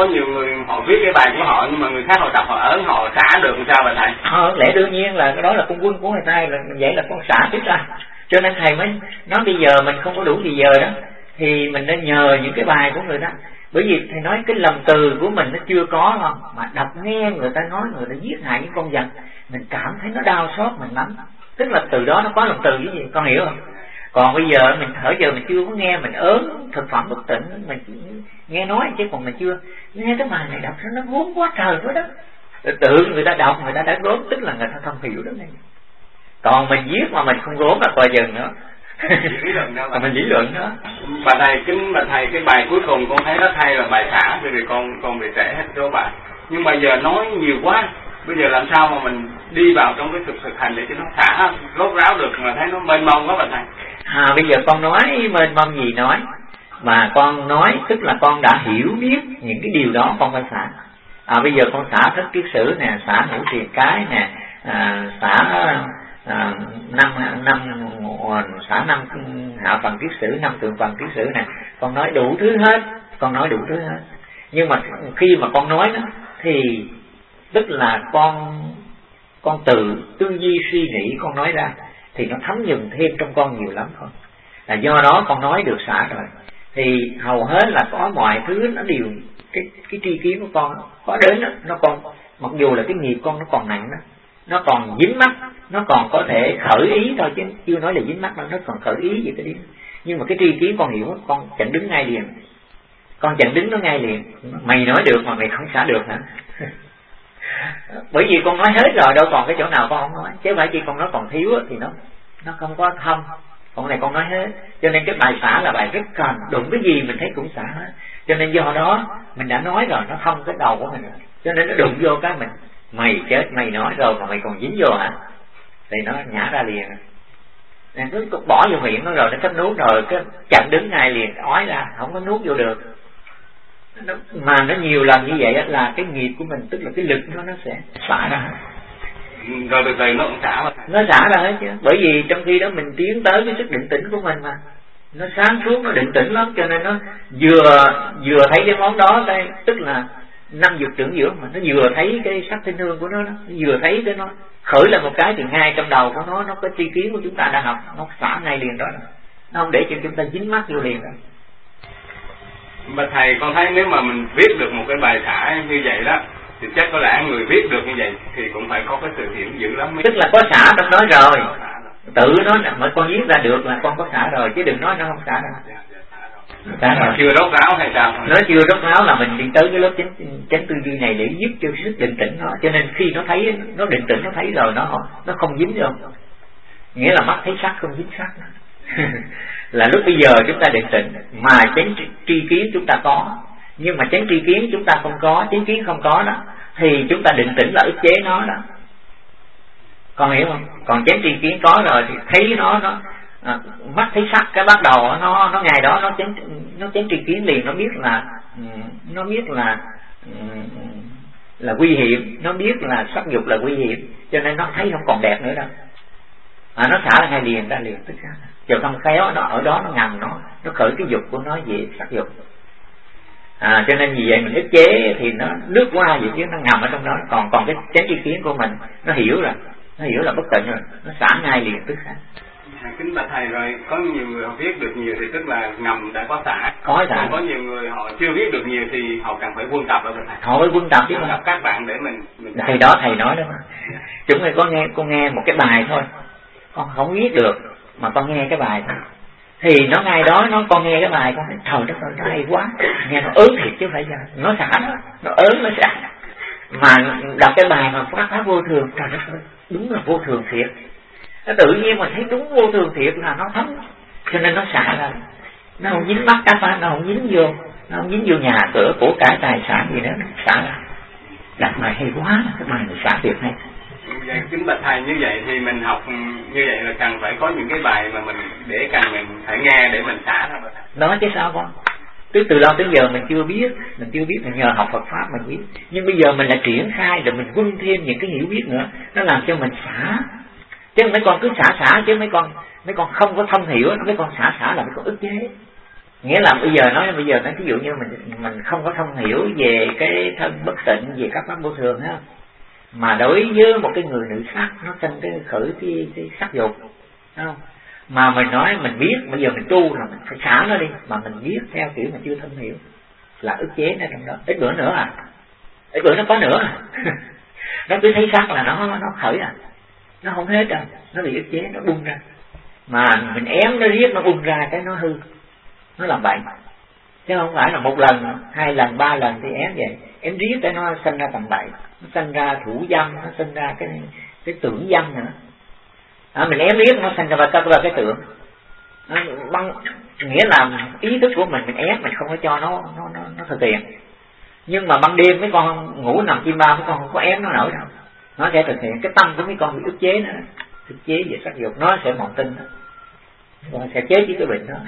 Có nhiều người họ viết cái bài của họ nhưng mà người khác họ đọc họ ớn họ xả được làm sao vậy thầy? Lẽ đương nhiên là cái đó là con quân của người ta, là vậy là con xả trước ra. Cho nên thầy mới nói bây giờ mình không có đủ thì giờ đó thì mình nên nhờ những cái bài của người ta. Bởi vì thầy nói cái lòng từ của mình nó chưa có không, mà đọc nghe người ta nói người ta giết hại những con vật, mình cảm thấy nó đau xót mình lắm. Tức là từ đó nó có lòng từ cái gì, con hiểu không? Còn bây giờ mình thở giờ mình chưa có nghe, mình ớn thực phẩm bất tịnh, mình chỉ nghe nói chứ còn mình chưa nghe cái bài này đọc nó gốm quá trời quá đó. Tự người ta đọc người ta đã gốm, tức là người ta không hiểu đó này. Còn mình viết mà mình không gốm là coi chừng nữa. Mình lý luận đó. Bà thầy, kính bà thầy, cái bài cuối cùng con thấy rất hay là bài xả, vì con bị trễ hết số bài. Nhưng bây giờ nói nhiều quá, bây giờ làm sao mà mình đi vào trong cái thực hành để cho nó xả rốt ráo được mà thấy nó mênh mông quá bà thầy? Bây giờ con nói mênh mông gì nói, mà con nói tức là con đã hiểu biết những cái điều đó con phải xả. Bây giờ con xả thất kiết sử nè, xả ngũ triền cái nè, xả xả năm hạ phần kiết sử, năm thượng phần kiết sử nè, con nói đủ thứ hết, nhưng mà khi mà con nói đó thì tức là con tự tư duy suy nghĩ con nói ra thì nó thấm nhuần thêm trong con nhiều lắm thôi. Là do đó con nói được xả rồi thì hầu hết là có mọi thứ nó đều cái tri kiến của con có đến đó, nó còn mặc dù là cái nghiệp con nó còn nặng đó, nó còn dính mắc, nó còn có thể khởi ý thôi chứ chưa nói là dính mắc đâu, nó còn khởi ý gì cái đi. Nhưng mà cái tri kiến con hiểu, con chặn đứng ngay liền, con chặn đứng nó ngay liền. Mày nói được mà mày không xả được hả? Bởi vì con nói hết rồi, đâu còn cái chỗ nào con không nói, chứ phải chỉ con nói còn thiếu thì nó không có thông. Còn này con nói hết, cho nên cái bài xả là bài rất cần, đụng cái gì mình thấy cũng xả hết. Cho nên do đó mình đã nói rồi, nó thông cái đầu của mình rồi, cho nên nó đụng vô cái mình mày chết, mày nói rồi mà mày còn dính vô hả, thì nó nhả ra liền. Nó bỏ vô miệng nó rồi, nó sắp nuốt rồi, cái chặn đứng ngay liền, ói ra, không có nuốt vô được. Mà nó nhiều lần như vậy là cái nghiệp của mình, tức là cái lực nó sẽ xả ra. Rồi từ từ nó cũng xả mà. Nó xả ra hết chứ, bởi vì trong khi đó mình tiến tới cái sức định tĩnh của mình mà. Nó sáng suốt, nó định tĩnh lắm, cho nên nó vừa thấy cái món đó, cái tức là năm dục trưởng dưỡng mà, nó vừa thấy cái sắc thanh hương của nó vừa thấy cái nó khởi là một cái thì ngay trong đầu của nó có tri kiến của chúng ta đã học, nó xả ngay liền đó, nó không để cho chúng ta dính mắc vô liền đó. Mà thầy, con thấy nếu mà mình viết được một cái bài xả như vậy đó thì chắc có lẽ người viết được như vậy thì cũng phải có cái sự hiểu dữ lắm. Tức là có xả trong đó rồi, tự nó mà con viết ra được là con có xả rồi, chứ đừng nói nó không xả đâu. Nó chưa rốt ráo hay sao? Nó chưa rốt ráo là mình đi tới cái lớp chánh tư duy này để giúp cho sức định tĩnh nó, cho nên khi nó thấy nó định tĩnh, nó thấy rồi nó không dính đâu, nghĩa là mắt thấy sắc không dính sắc. Là lúc bây giờ chúng ta định tĩnh mà chánh tri kiến chúng ta có, nhưng mà chánh tri kiến chúng ta không có, chánh kiến không có đó thì chúng ta định tĩnh là ức chế nó đó, con hiểu không? Còn chánh tri kiến có rồi thì thấy nó mắt thấy sắc, cái bắt đầu nó ngày đó nó chánh tri kiến liền, nó biết là nguy hiểm, nó biết là sắc dục là nguy hiểm, cho nên nó thấy không còn đẹp nữa đâu, nó xả ra ngay liền ra liền, tức là chờ không khéo nó ở đó nó ngầm nó khởi cái dục của nó về sắc dục. Cho nên vì vậy mình ức chế thì nó lướt qua vậy chứ nó ngầm ở trong đó. Còn cái chánh tri kiến của mình nó hiểu là bất tịnh rồi, nó xả ngay liền tức khắc. Kính bạch thầy, rồi có nhiều người họ viết được nhiều thì tức là ngầm đã có xả. Có xả. Có nhiều người họ chưa viết được nhiều thì họ cần phải quân tập rồi thầy. Họ phải quân tập chứ mà. Gặp các bạn để mình thầy đó thầy nói đó mà. Chúng mày con nghe một cái bài thôi, con không viết được mà con nghe cái bài thôi thì nó ngay đó con nghe cái bài con thấy trời đất ơi nó hay quá, nghe nó ớn thiệt chứ phải giờ nó xả đó, nó ớn nó xả. Mà đọc cái bài mà phát vô thường, trời đất ơi đúng là vô thường thiệt, nó tự nhiên mà thấy đúng vô thường thiệt là nó thấm, cho nên nó xả ra, nó không dính mắt các bạn, nó không dính vô nhà cửa của cải tài sản gì nữa, nó xả ra. Đặt bài hay quá, cái bài này xả thiệt hay. Vậy kính bạch thầy, như vậy thì mình học như vậy là cần phải có những cái bài mà mình để cần mình phải nghe để mình xả ra bạch thầy. Đó chứ sao con? Từ lâu tới giờ mình chưa biết mình nhờ học Phật pháp mình biết, nhưng bây giờ mình lại triển khai để mình vun thêm những cái hiểu biết nữa, nó làm cho mình xả. Chứ mấy con cứ xả chứ mấy con không có thông hiểu, mấy con xả là mấy con ức chế. Nghĩa là bây giờ nói ví dụ như mình không có thông hiểu về cái thân bất tịnh, về các pháp vô thường ha, mà đối với một cái người nữ sắc nó sinh cái khởi cái sắc dục, đúng không? Mà mình nói mình biết bây giờ mình tu là mình phải xả nó đi, mà mình biết theo kiểu mà chưa thông hiểu là ức chế nó trong đó. Ít bữa nữa ít bữa nó có nữa nó cứ thấy sắc là nó khởi nó không hết đâu, nó bị ức chế, nó bung ra, mà mình ém nó riết nó bung ra cái nó hư, nó làm bậy, chứ không phải là một lần, 2 lần, 3 lần thì ém vậy, ém riết cái nó sinh ra tầm bậy, nó sinh ra thủ dâm, nó sinh ra cái tưởng dâm nữa. Mình ém riết nó sinh ra cái tưởng, bằng nghĩa là ý thức của mình ép, mình không có cho nó thực hiện. Nhưng mà ban đêm mấy con ngủ nằm chim bao, mấy con không có ép nó nổi đâu, nó sẽ thực hiện. Cái tâm của mấy con bị ức chế nữa, ức chế về sắc dục, nó sẽ mộng tinh đó, nó sẽ chế với cái bệnh đó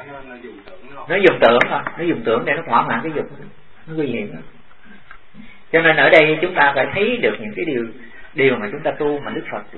nó dùng tưởng thôi, nó dùng tưởng để nó thỏa mãn cái dục, nó nguy hiểm đó. Cho nên ở đây chúng ta phải thấy được những cái điều mà chúng ta tu mà Đức Phật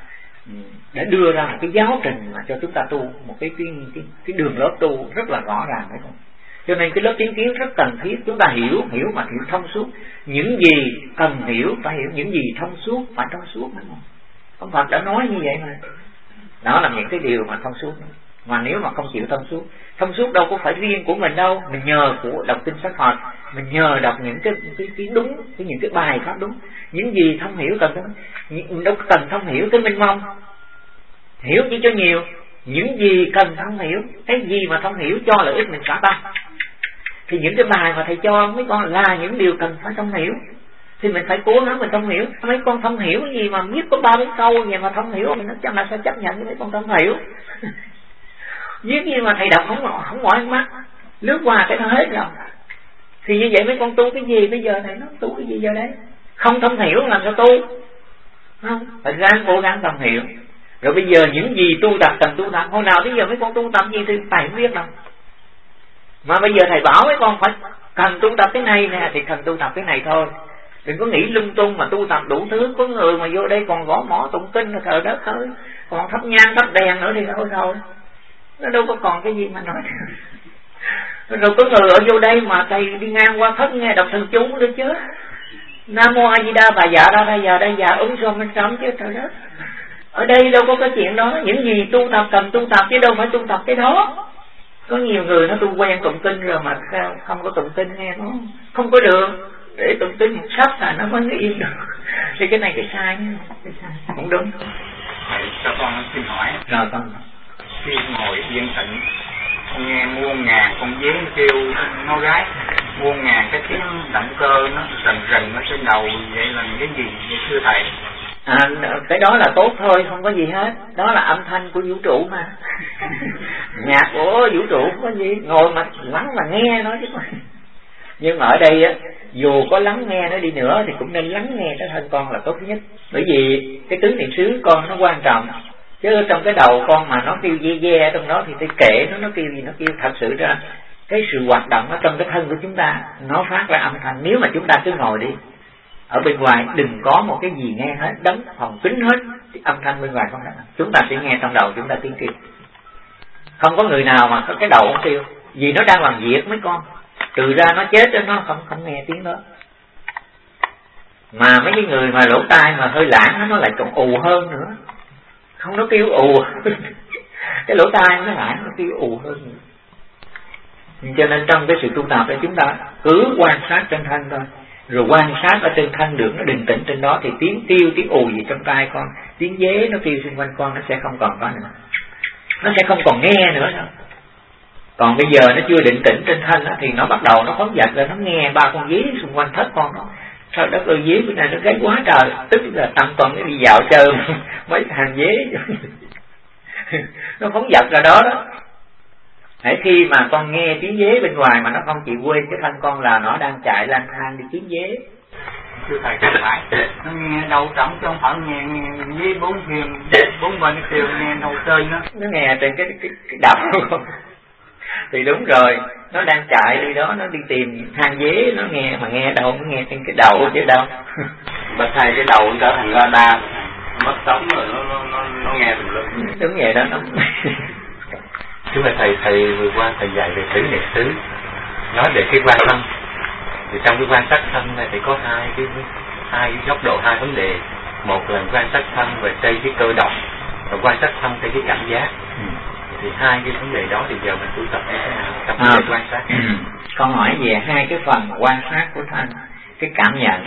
đã đưa ra một cái giáo trình mà cho chúng ta tu một cái đường lớp tu rất là rõ ràng đấy. Cho nên cái lớp tiến kiến rất cần thiết, chúng ta hiểu mà hiểu thông suốt, những gì cần hiểu phải hiểu, những gì thông suốt phải thông suốt, đúng không? Ông Phật đã nói như vậy mà. Đó là những cái điều mà thông suốt. Mà nếu mà không chịu thông suốt đâu có phải riêng của mình đâu, mình nhờ của đọc kinh sách Phật, mình nhờ đọc những cái đúng, những cái bài pháp đúng, những gì thông hiểu cần đâu cần thông hiểu cái minh mông, hiểu chỉ cho nhiều, những gì cần thông hiểu, cái gì mà thông hiểu cho lợi ích mình xả tâm, thì những cái bài mà thầy cho mấy con là những điều cần phải thông hiểu, thì mình phải cố gắng mình thông hiểu. Mấy con thông hiểu cái gì mà viết có 3-4 câu vậy mà thông hiểu, mình chắc là sẽ chấp nhận với mấy con thông hiểu viết gì mà thầy đọc không mỏi mắt, lướt qua cái nó hết rồi. Thì như vậy mấy con tu cái gì bây giờ thầy nói tu cái gì giờ đấy, không thông hiểu làm sao tu, không phải ráng cố gắng thông hiểu. Rồi bây giờ những gì tu tập cần tu tập, hồi nào bây giờ mấy con tu tập gì thì thầy không biết đâu, mà bây giờ thầy bảo mấy con phải cần tu tập cái này nè thì cần tu tập cái này thôi, đừng có nghĩ lung tung mà tu tập đủ thứ. Có người mà vô đây còn gõ mõ tụng kinh là trời đất ơi, còn thắp nhang thắp đèn nữa thì thôi, nó đâu có còn cái gì mà nói. Rồi có người ở vô đây mà thầy đi ngang qua thất nghe đọc thần chú nữa chứ, Nam Mô A Di Đà Bà Dạ Đa Đa Dạ Đa Dạ Ứng Xô Minh Sống chứ, trời đất. Ở đây đâu có cái chuyện đó, những gì tu tập cần tu tập chứ đâu phải tu tập cái đó. Có nhiều người nó tu quen tụng kinh rồi mà không có tụng kinh nghe nó không có được, để tụng kinh một sắp là nó mới yên được. Thì cái này cái sai, không đúng. Thầy cho con xin hỏi. Rồi con. Khi ngồi yên tĩnh nghe muôn ngàn con dế kêu nó gái, muôn ngàn cái tiếng động cơ nó rần rần ở trên đầu, vậy là cái gì vậy thưa thầy? Cái đó là tốt thôi, không có gì hết, đó là âm thanh của vũ trụ mà. Nhạc của vũ trụ không có gì, ngồi mà lắng mà nghe nó chứ. Nhưng mà ở đây á, dù có lắng nghe nó đi nữa thì cũng nên lắng nghe cái thân con là tốt nhất, bởi vì cái tứ niệm xứ con nó quan trọng. Chứ trong cái đầu con mà nó kêu ve trong đó thì kệ nó kêu gì nó kêu. Thật sự ra cái sự hoạt động ở trong cái thân của chúng ta nó phát ra âm thanh. Nếu mà chúng ta cứ ngồi đi ở bên ngoài, đừng có một cái gì nghe hết, đóng phòng kín hết, thì âm thanh bên ngoài không ra. Chúng ta sẽ nghe trong đầu chúng ta tiếng kêu. Không có người nào mà có cái đầu không kêu, vì nó đang làm việc mấy con. Trừ ra nó chết nó không nghe tiếng đó. Mà mấy cái người mà lỗ tai mà hơi lãng nó lại còn ù hơn nữa. Không, nó kêu ù. Cái lỗ tai nó lãng nó kêu ù hơn nữa. Cho nên trong cái sự tu tập để chúng ta cứ quan sát trên thân thôi, rồi quan sát ở trên thân được nó định tĩnh trên đó, thì tiếng tiêu tiếng ù gì trong tai con, tiếng dế nó kêu xung quanh con nó sẽ không còn có nữa, nó sẽ không còn nghe nữa đâu. Còn bây giờ nó chưa định tĩnh trên thân đó, thì nó bắt đầu nó phóng dật lên, nó nghe 3 con dế xung quanh thất con nó. Sao đất ơi, dế bữa nay nó gáy quá trời, tức là tăng con nó đi dạo chơi mấy hàng dế nó phóng dật ra đó đó. Hãy khi mà con nghe tiếng dế bên ngoài mà nó không chịu quên cái thân con là nó đang chạy lang thang đi kiếm dế. Thưa thầy không phải, nó nghe đầu trọng chứ không phải nghe dế bốn bên nó kêu, nghe đầu chơi nó nghe trên cái đầu. Thì đúng rồi, nó đang chạy đi đó, nó đi tìm hang dế, nó nghe mà nghe đâu, nó nghe trên cái đầu chứ đâu. Bạch thầy, cái đầu trở thành radar, mất sống rồi nó nghe tùm lum. Đúng vậy đó. Chúng là thầy vừa qua thầy dạy về tứ niệm xứ, nói về cái quan tâm. Thì trong cái quan sát thân này thì có hai cái góc độ, hai vấn đề. Một là quan sát thân về trên cái cơ động, và quan sát thân theo cái cảm giác. Thì hai cái vấn đề đó thì giờ mình tu tập như thế nào trong cái quan sát? Con hỏi về hai cái phần quan sát của thân, cái cảm nhận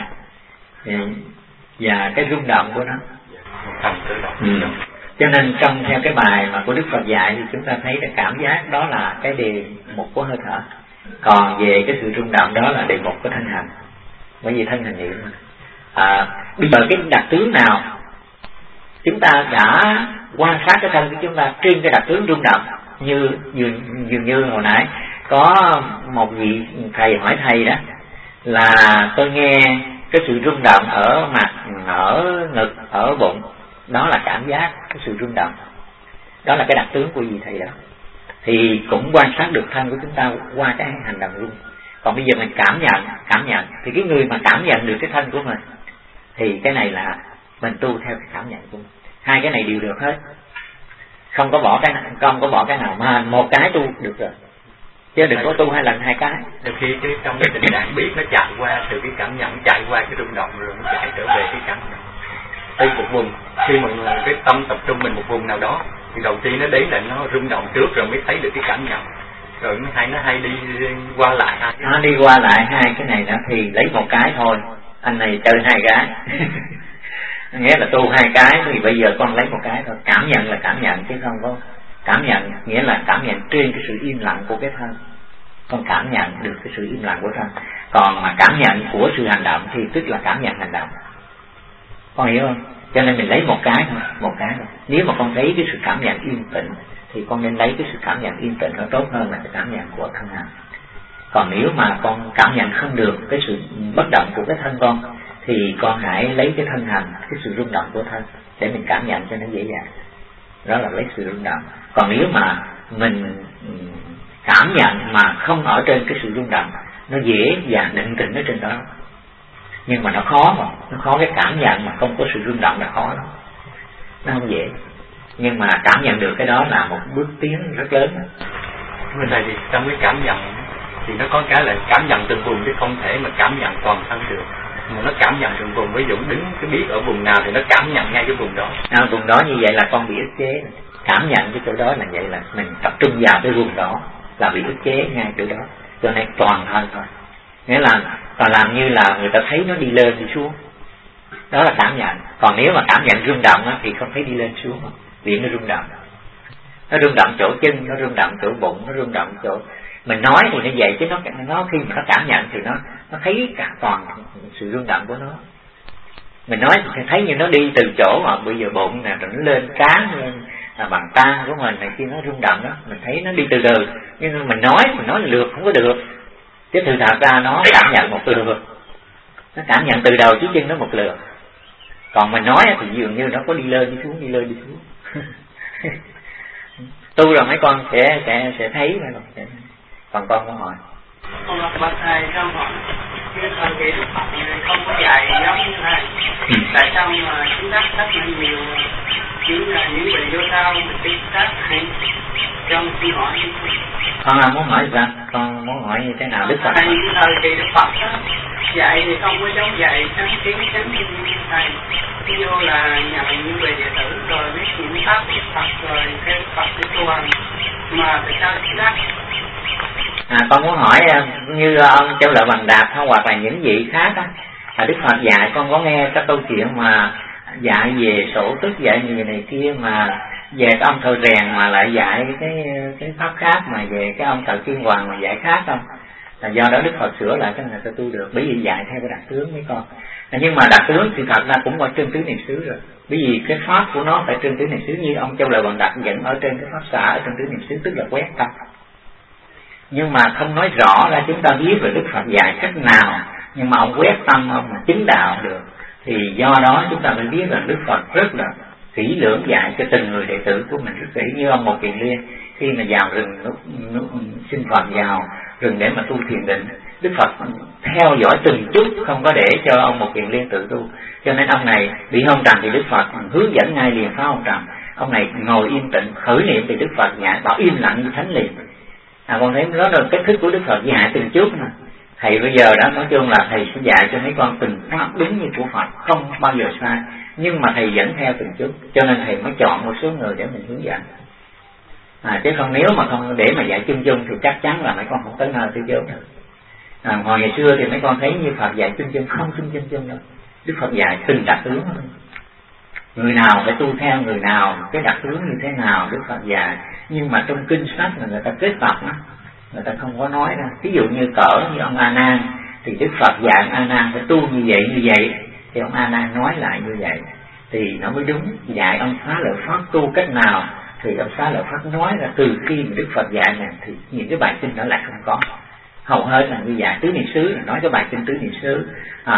và cái rung động của nó. Phần cơ động. Cho nên theo cái bài mà của Đức Phật dạy thì chúng ta thấy cái cảm giác đó là cái đề mục của hơi thở, còn về cái sự rung động đó là đề mục của thân hành. Bởi vì thân hành niệm bây giờ cái đặc tướng nào chúng ta đã quan sát cái thân của chúng ta trên cái đặc tướng rung động, như dường như hồi nãy có một vị thầy hỏi thầy đó là tôi nghe cái sự rung động ở mặt, ở ngực, ở bụng, đó là cảm giác, cái sự rung động đó là cái đặc tướng của vị thầy đó, thì cũng quan sát được thân của chúng ta qua cái hành động rung. Còn bây giờ mình cảm nhận thì cái người mà cảm nhận được cái thân của mình thì cái này là mình tu theo cái cảm nhận của mình. Hai cái này đều được hết, không có bỏ cái nào, mà một cái tu được rồi, chứ đừng có tu hai lần hai cái. Từ khi trong cái tình trạng biết nó chạy qua từ cái cảm nhận, chạy qua cái rung động rồi nó chạy trở về cái cảm nhận. Đây một vùng, khi mà cái tâm tập trung mình một vùng nào đó thì đầu tiên nó đến là nó rung động trước rồi mới thấy được cái cảm nhận, rồi nó hay đi qua lại hai cái. Nó đi qua lại hai cái này đó thì lấy một cái thôi, anh này chơi hai cái. Nghĩa là tu hai cái thì bây giờ con lấy một cái thôi. Cảm nhận là cảm nhận chứ không có cảm nhận nghĩa là cảm nhận trên cái sự im lặng của cái thân. Con cảm nhận được cái sự im lặng của thân. Còn mà cảm nhận của sự hành động thì tức là cảm nhận hành động. Con hiểu không? Cho nên mình lấy một cái thôi. Nếu mà con thấy cái sự cảm nhận yên tĩnh thì con nên lấy cái sự cảm nhận yên tĩnh nó tốt hơn là cái cảm nhận của thân hành. Còn nếu mà con cảm nhận không được cái sự bất động của cái thân con thì con hãy lấy cái thân hành, cái sự rung động của thân để mình cảm nhận cho nó dễ dàng. Đó là lấy sự rung động. Còn nếu mà mình cảm nhận mà không ở trên cái sự rung động, nó dễ dàng định tĩnh ở trên đó, nhưng mà nó khó cái cảm nhận mà không có sự rung động là khó lắm, nó không dễ. Nhưng mà cảm nhận được cái đó là một bước tiến rất lớn. Bên này thì trong cái cảm nhận thì nó có cái là cảm nhận từng vùng chứ không thể mà cảm nhận toàn thân được, mà nó cảm nhận từng vùng. Ví dụ đứng cái biết ở vùng nào thì nó cảm nhận ngay cái vùng đó. Vùng đó như vậy là con bị ức chế. Cảm nhận cái chỗ đó là vậy, là mình tập trung vào cái vùng đó là bị ức chế ngay chỗ đó, cho nên toàn thân thôi. Nghĩa là còn làm như là người ta thấy nó đi lên đi xuống, đó là cảm nhận. Còn nếu mà cảm nhận rung động á, thì không thấy đi lên xuống, vì nó rung động. Nó rung động chỗ chân, nó rung động chỗ bụng, nó rung động chỗ mình nói thì nó vậy, chứ nó khi mà nó cảm nhận thì nó thấy cả toàn sự rung động của nó. Mình nói thì thấy như nó đi từ chỗ mà bây giờ bụng nè, rồi nó lên cán lên bàn tay của mình này kia, nó rung động đó, mình thấy nó đi từ từ. Nhưng mình nói lượt không có được, chứ từ thật ra nó cảm nhận một lượt, nó cảm nhận từ đầu chí chân nó một lượt. Còn mình nói thì dường như nó có đi lên đi xuống, đi lên đi xuống. Tu rồi mấy con sẽ thấy rồi. Còn con có hỏi. Con là bậc thầy con hỏi cái thời kỳ Đức Phật này không có dạy giống như thầy. Tại sao mà chúng ta rất là nhiều những vị vô sao mình đi tác hay trong khi hỏi như thế? Con là muốn hỏi sao? Con muốn hỏi như thế nào Đức Phật? Thầy cái thời kỳ Đức Phật đó, dạy thì không có giống dạy sáng kiến chánh như thầy. Ví dụ là nhận những vị đệ tử rồi biết những pháp của Phật rồi cái Phật cái tu hành, mà tại sao chúng ta con muốn hỏi như ông Châu Lợi Bằng Đạt hoặc là những vị khác á, Đức Phật dạy con có nghe các câu chuyện mà dạy về sổ tức, dạy như này kia, mà về cái ông thợ rèn mà lại dạy cái pháp khác, mà về cái ông thợ kim hoàng mà dạy khác không? Là do đó Đức Phật sửa lại cái này ta tu được, bởi vì dạy theo cái đặc tướng mấy con. Nhưng mà đặc tướng thì thật ra cũng ở trên tứ niệm xứ rồi, bởi vì cái pháp của nó phải trên tứ niệm xứ, như ông Châu Lợi Bằng Đạt dẫn ở trên cái pháp xả ở trên tứ niệm xứ, tức là quét tâm. Nhưng mà không nói rõ ra chúng ta biết về Đức Phật dạy cách nào, nhưng mà ông quét tâm ông mà chứng đạo được, thì do đó chúng ta mới biết rằng Đức Phật rất là kỹ lưỡng dạy cho từng người đệ tử của mình rất kỹ. Như ông Một Kiền Liên khi mà vào rừng lúc xin Phật vào rừng để mà tu thiền định, Đức Phật theo dõi từng chút, không có để cho ông Một Kiền Liên tự tu. Cho nên ông này bị hôn trầm thì Đức Phật hướng dẫn ngay liền phá hôn trầm. ông này ngồi yên tĩnh khởi niệm thì Đức Phật dạy bảo im lặng như thánh liền. Con thấy đó là cách thức của Đức Phật dạy từng chút mà. Thầy bây giờ đó nói chung là thầy sẽ dạy cho mấy con từng pháp đúng như của Phật, không bao giờ sai, nhưng mà thầy dẫn theo từng chút, cho nên thầy mới chọn một số người để mình hướng dẫn. Chứ không nếu mà không để mà dạy chung chung thì chắc chắn là mấy con không tới nơi tới chốn được. Hồi ngày xưa thì mấy con thấy như Phật dạy chung chung, không chung chung đâu. Đức Phật dạy từng đặc tướng thôi. Người nào phải tu theo người nào, cái đặc tướng như thế nào Đức Phật dạy. Nhưng mà trong kinh sách là người ta kết tập đó, người ta không có nói đâu. Ví dụ như như ông A Nan thì Đức Phật dạy A Nan phải tu như vậy thì ông A Nan nói lại như vậy thì nó mới đúng. Dạy ông Xá Lợi Pháp tu cách nào thì ông Xá Lợi Pháp nói là từ khi mà Đức Phật dạy này thì những cái bài kinh đó lại không có. Hầu hết là như dạy Tứ Niệm xứ là nói cái bài kinh Tứ Niệm xứ,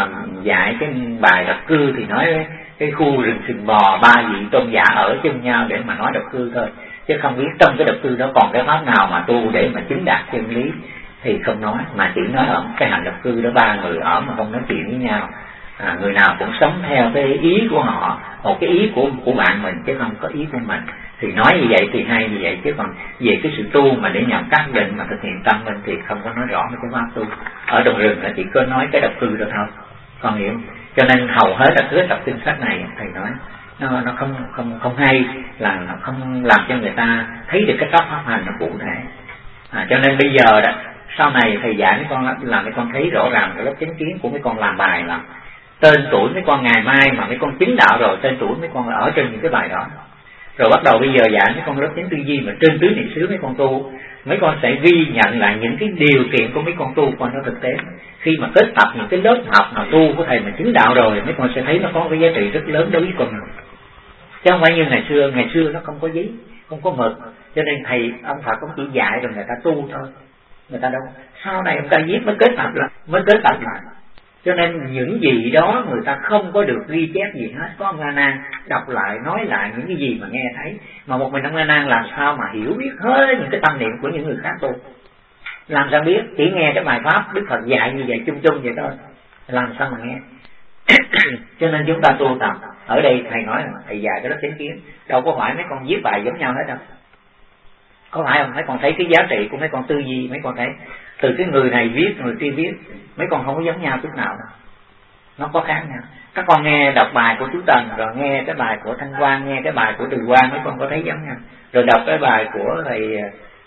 dạy cái bài độc cư thì nói cái khu rừng sừng bò ba vị tôn giả ở chung nhau để mà nói độc cư thôi, chứ không biết trong cái độc cư đó còn cái pháp nào mà tu để mà chứng đạt chân lý thì không nói, mà chỉ nói ở cái hành độc cư đó ba người ở mà không nói chuyện với nhau. Người nào cũng sống theo cái ý của họ, một cái ý của bạn mình chứ không có ý của mình, thì nói như vậy thì hay như vậy, chứ còn về cái sự tu mà để nhằm xác định mà thực hiện tâm mình thì không có nói rõ mấy cái pháp tu. Ở trong rừng là chỉ có nói cái độc cư đó thôi, con hiểu. Cho nên hầu hết là cứ tập kinh sách này thầy nói nó không hay, là nó không làm cho người ta thấy được cái pháp hành nó cụ thể. Cho nên bây giờ đó sau này thầy dạy mấy con làm mấy con thấy rõ ràng cái lớp chánh kiến của mấy con làm bài là tên tuổi mấy con ngày mai mà mấy con chứng đạo rồi, tên tuổi mấy con là ở trên những cái bài đó. Rồi bắt đầu bây giờ dạy mấy con lớp chánh tư duy mà trên tứ niệm xứ mấy con tu, mấy con sẽ ghi nhận lại những cái điều kiện của mấy con tu qua nó thực tế. Khi mà kết tập những cái lớp học mà tu của thầy mà chứng đạo rồi, mấy con sẽ thấy nó có cái giá trị rất lớn đối với con người. Chứ không phải như ngày xưa nó không có giấy, không có mực, cho nên thầy ông Phật cũng chỉ dạy rồi người ta tu thôi, người ta đâu. Sau này ông ta viết mới kết tập lại. Cho nên những gì đó người ta không có được ghi chép gì hết, có ông A Nan đọc lại nói lại những cái gì mà nghe thấy, mà một mình ông A Nan làm sao mà hiểu biết hết những cái tâm niệm của những người khác tu, làm sao biết, chỉ nghe cái bài pháp Đức Phật dạy như vậy chung chung vậy thôi, làm sao mà nghe. Cho nên chúng ta tu tập ở đây thầy nói là thầy dạy cái lớp chánh kiến, đâu có phải mấy con viết bài giống nhau hết đâu, có phải không? Mấy con thấy cái giá trị của mấy con tư duy, mấy con thấy từ cái người này viết người kia viết, mấy con không có giống nhau chút nào đâu, nó có khác nhau. Các con nghe đọc bài của chú Tần, rồi nghe cái bài của Thanh Quang, nghe cái bài của Từ Quang, mấy con có thấy giống nhau. Rồi đọc cái bài của thầy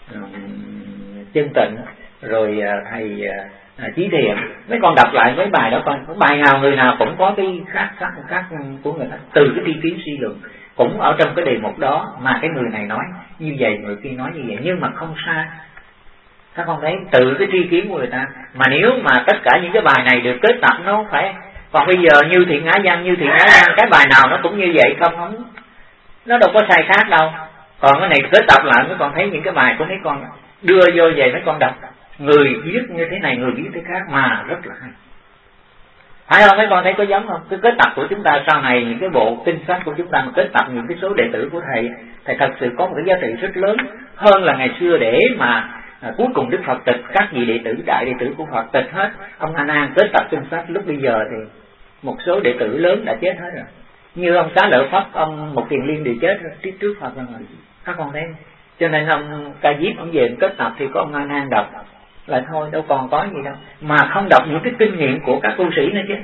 Chân Tịnh, rồi thầy Chí Thiện, mấy con đọc lại mấy bài đó con, bài nào người nào cũng có cái khác của người ta, từ cái tri kiến suy luận cũng ở trong cái đề mục đó, mà cái người này nói như vậy, người kia nói như vậy, nhưng mà không sai. Các con thấy từ cái tri kiến của người ta, mà nếu mà tất cả những cái bài này được kết tập nó phải, còn bây giờ như Thiện Ngã Văn, cái bài nào nó cũng như vậy không, nó đâu có sai khác đâu. Còn cái này kết tập lại mấy con thấy những cái bài của mấy con đưa vô về mấy con đọc, người viết như thế này, người viết thế khác mà rất là hay. Phải không? Mấy con thấy có giống không? Cái kết tập của chúng ta sau này, những cái bộ kinh sách của chúng ta mà kết tập những cái số đệ tử của thầy thật sự có một cái giá trị rất lớn hơn là ngày xưa, để mà cuối cùng Đức Phật tịch, các vị đệ tử, đại đệ tử của Phật tịch hết. Ông A Nan kết tập kinh sách, lúc bây giờ thì một số đệ tử lớn đã chết hết rồi. Như ông Xá Lợi Pháp, ông Một Kiền Liên đều chết rồi, trước Phật rồi. Các con thấy. Cho nên ông Ca Diếp ông về kết tập thì có ông A Nan đọc lại thôi, đâu còn có gì đâu, mà không đọc những cái kinh nghiệm của các tu sĩ nữa chứ.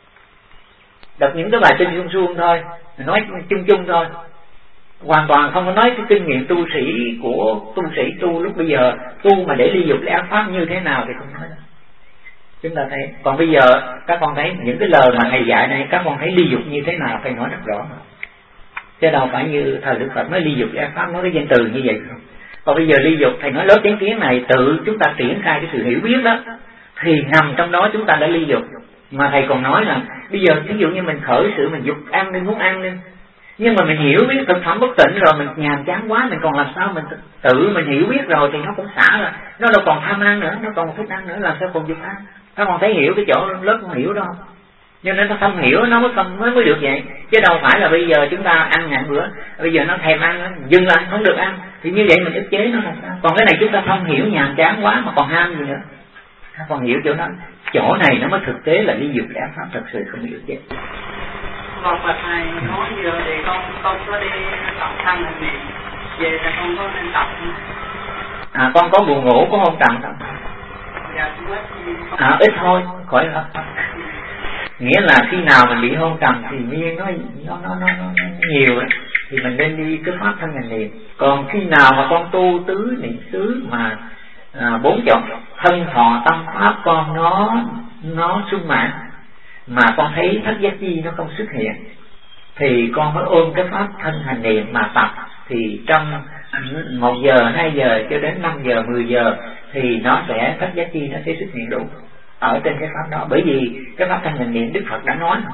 Đọc những cái bài kinh suông suông thôi, nói chung chung thôi, hoàn toàn không có nói cái kinh nghiệm tu sĩ của tu sĩ tu lúc bây giờ, tu mà để ly dục lấy ác pháp như thế nào thì không nói đâu. Chúng ta thấy, còn bây giờ các con thấy những cái lời mà thầy dạy này, các con thấy ly dục như thế nào thầy nói rất rõ, chứ đâu phải như thời Đức Phật nói ly dục lấy ác pháp, nói cái danh từ như vậy không. Còn bây giờ ly dục thầy nói lớp chánh kiến này, tự chúng ta triển khai cái sự hiểu biết đó thì nằm trong đó chúng ta đã ly dục. Mà thầy còn nói là bây giờ ví dụ như mình khởi sự mình dục ăn đi, muốn ăn đi, nhưng mà mình hiểu biết thực phẩm bất tịnh rồi, mình nhàm chán quá, mình còn làm sao mình tự mình hiểu biết rồi thì nó cũng xả rồi, nó đâu còn tham ăn nữa, nó còn thích ăn nữa, làm sao còn dục ăn. Các con thấy hiểu cái chỗ lớp không hiểu đâu, cho nên nó không hiểu nó mới được vậy. Chứ đâu phải là bây giờ chúng ta ăn ngàn bữa, bây giờ nó thèm ăn, dừng lại không được ăn, thì như vậy mình ức chế nó làm sao. Còn cái này chúng ta không hiểu, nhàm chán quá mà còn ham gì nữa. Còn hiểu chỗ đó, chỗ này nó mới thực tế là ly dục để ác pháp thật sự không hiểu chứ. Còn bà thầy nói vừa thì con có đi tập thân hành niệm, về là con có nên tập không? Con có buồn ngủ có hôn trầm không? Dạ ít. Ít thôi, khỏi hết. Nghĩa là khi nào mình bị hôn trầm thì nhiên nó nhiều ấy, thì mình nên đi cái pháp thân hành niệm. Còn khi nào mà con tu tứ niệm xứ mà 40 thân thọ tâm pháp con nó sung mãn mà con thấy thất giác chi nó không xuất hiện, thì con mới ôm cái pháp thân hành niệm mà tập. Thì trong 1 giờ, 2 giờ cho đến 5 giờ, 10 giờ thì nó sẽ thất giác chi nó sẽ xuất hiện đủ ở trên cái pháp đó. Bởi vì cái pháp thân hành niệm Đức Phật đã nói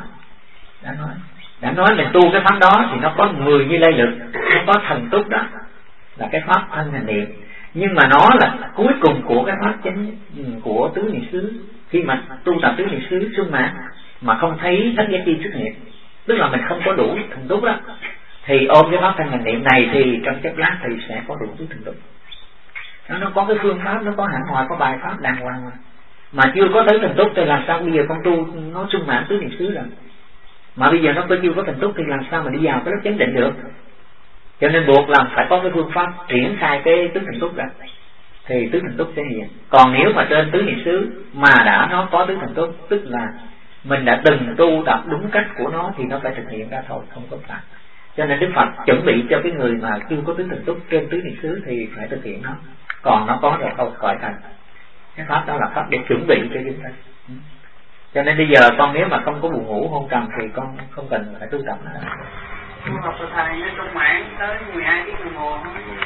mình tu cái pháp đó thì nó có 10 như lai lực, nó có thần túc, đó là cái pháp thân hành niệm. Nhưng mà nó là cuối cùng của cái pháp chánh của tứ niệm xứ. Khi mà tu tập tứ niệm xứ sung mãn mà không thấy thất giác chi xuất hiện, tức là mình không có đủ thần túc đó, thì ôm cái pháp thân hành niệm này thì trong chốc lát thì sẽ có đủ thứ thần túc. Nó có cái phương pháp, nó có hẳn hoài, có bài pháp đàng hoàng mà chưa có tới thần túc thì làm sao bây giờ con tu nó sung mãn tứ niệm xứ rồi mà bây giờ nó chưa có thần túc thì làm sao mà đi vào cái lớp chánh định được. Cho nên buộc là phải có cái phương pháp triển khai cái tứ thần túc ra thì tứ thần túc sẽ hiện. Còn nếu mà trên tứ niệm xứ mà nó có tứ thần túc, tức là mình đã từng tu tập đúng cách của nó thì nó phải thực hiện ra thôi, không có phải. Cho nên Đức Phật chuẩn bị cho cái người mà chưa có tứ thần túc trên tứ niệm xứ thì phải thực hiện nó. Còn nó có rồi không khỏi thành. Cái pháp đó là pháp để chuẩn bị cho chúng ta. Cho nên bây giờ con nếu mà không có buồn ngủ hôn trầm thì con không cần phải tu tập nữa. Con học của thầy nó trong mạng tới 12 tiếng đồng hồ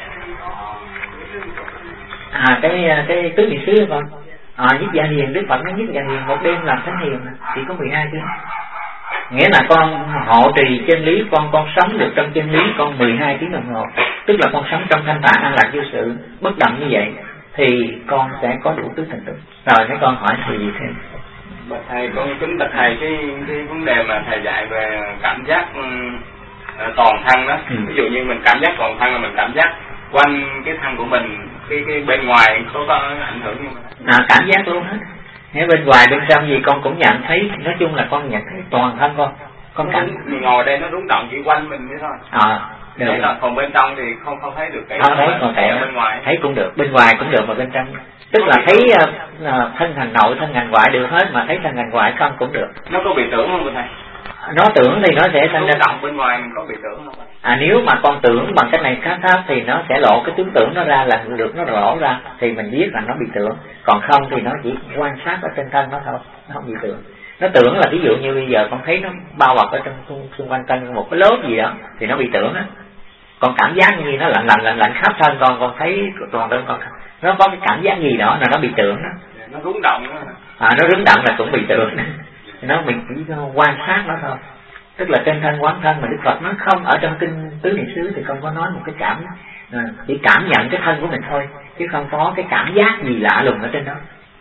cái tứ niệm xứ con. Nhất Dạ Hiền, Đức Phật nói Nhất Dạ Hiền một đêm làm thánh hiền chỉ có 12 tiếng. Nghĩa là con hộ trì chân lý, con sống được trong chân lý con 12 tiếng đồng hồ, tức là con sống trong thanh thản an lạc vô sự bất động như vậy thì con sẽ có đủ tứ thần túc. Rồi mấy con hỏi thầy gì thêm? Bạch thầy, con kính bạch thầy cái vấn đề mà thầy dạy về cảm giác toàn thân đó. Ví dụ như mình cảm giác toàn thân là mình cảm giác quanh cái thân của mình, cái bên ngoài có ảnh hưởng như vậy? Cảm giác luôn hết. Nếu bên ngoài bên trong gì con cũng nhận thấy, nói chung là con nhận thấy toàn thân con cảm. Ngồi đây nó rung động chỉ quanh mình thế thôi. Được. Là còn bên trong thì không thấy được cái. Không thấy, còn bên ngoài thấy cũng được, bên ngoài cũng được mà bên trong. Tức là thấy thân hành nội, thân hành ngoại đều hết, mà thấy thân hành ngoại không cũng được. Nó có bị tưởng không thầy? Nó tưởng thì nó sẽ thành ra động bên ngoài mình có bị tưởng không? Nếu mà con tưởng bằng cách này khác thì nó sẽ lộ cái tướng tưởng nó ra, là được nó lộ ra thì mình biết là nó bị tưởng. Còn không thì nó chỉ quan sát ở trên thân nó thôi, nó không bị tưởng. Nó tưởng là ví dụ như bây giờ con thấy nó bao bọc ở trong xung quanh thân một cái lớp gì đó thì nó bị tưởng á. Còn cảm giác như nó lạnh khắp thân con thấy toàn thân con nó có cái cảm giác gì đó là nó bị tưởng đó. Nó rung động đó. Nó rung động là cũng bị tưởng. Nó mình chỉ quan sát nó thôi. Tức là trên thân quán thân mà Đức Phật nó không ở trong kinh tứ niệm xứ thì con có nói một cái chỉ cảm nhận cái thân của mình thôi, chứ không có cái cảm giác gì lạ lùng ở trên đó.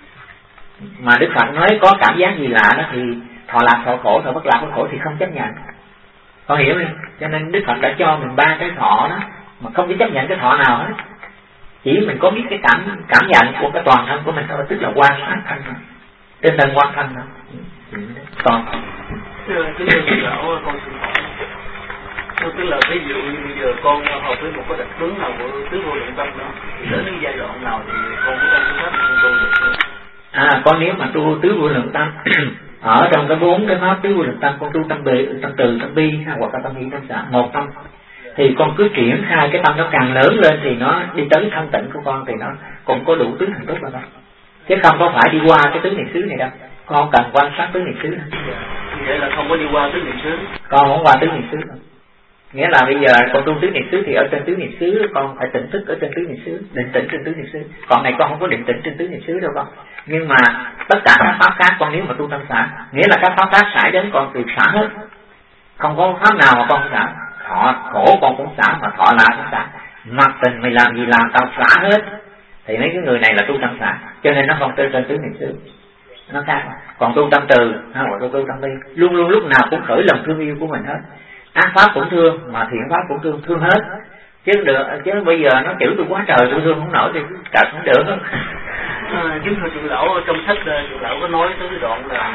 Mà Đức Phật nói có cảm giác gì lạ đó thì thọ lạc thọ khổ, thọ bất lạc thọ khổ thì không chấp nhận. Con hiểu không? Cho nên Đức Phật đã cho mình 3 cái thọ đó mà không có chấp nhận cái thọ nào hết. Chỉ mình có biết cái cảm nhận của cái toàn thân của mình thôi, tức là quan sát thân thôi. Trên thân quan thân thôi. Còn Thưa lão, con xin hỏi. Tức là ví dụ như bây giờ con học với một cái đặc tướng nào của tứ vô lượng tâm đó, thì đến cái giai đoạn nào thì con có trong pháp con tu được? Con nếu mà tu tứ vô lượng tâm ở trong cái 4 cái pháp tứ vô lượng tâm, con tu tâm từ, tâm bi hoặc là tâm hỷ, tâm xả, một tâm thì con cứ triển khai cái tâm nó càng lớn lên thì nó đi tới thanh tịnh của con thì nó cũng có đủ tứ hành túc rồi đó, chứ không có phải đi qua cái tứ niệm xứ này đâu. Con không cần quan sát tứ niệm xứ đâu. Vậy là không có đi qua tứ niệm xứ. Con không qua tứ niệm xứ đâu. Nghĩa là bây giờ con tu tứ niệm xứ thì ở trên tứ niệm xứ con phải tỉnh thức ở trên tứ niệm xứ, định tĩnh trên tứ niệm xứ. Còn này con không có định tĩnh trên tứ niệm xứ đâu con. Nhưng mà tất cả các pháp khác con nếu mà tu tâm xả, nghĩa là các pháp khác xảy đến con thì xả hết. Không có pháp nào mà con không xả. Thọ khổ con cũng xả, mà thọ lạc cũng xả. Mặc tình mày làm gì làm tao xả hết. Thì mấy cái người này là tu tâm xả, cho nên nó không trên tứ niệm xứ. Nó khác. Còn tu tâm từ hoặc tu tâm bi, luôn luôn lúc nào cũng khởi lòng thương yêu của mình hết. Ác pháp cũng thương mà thiện pháp cũng thương hết. Chứ bây giờ nó chữ tôi quá trời tôi thương không nổi thì cả không được. Chúng thưa trưởng lão, trong sách trưởng lão có nói tới cái đoạn là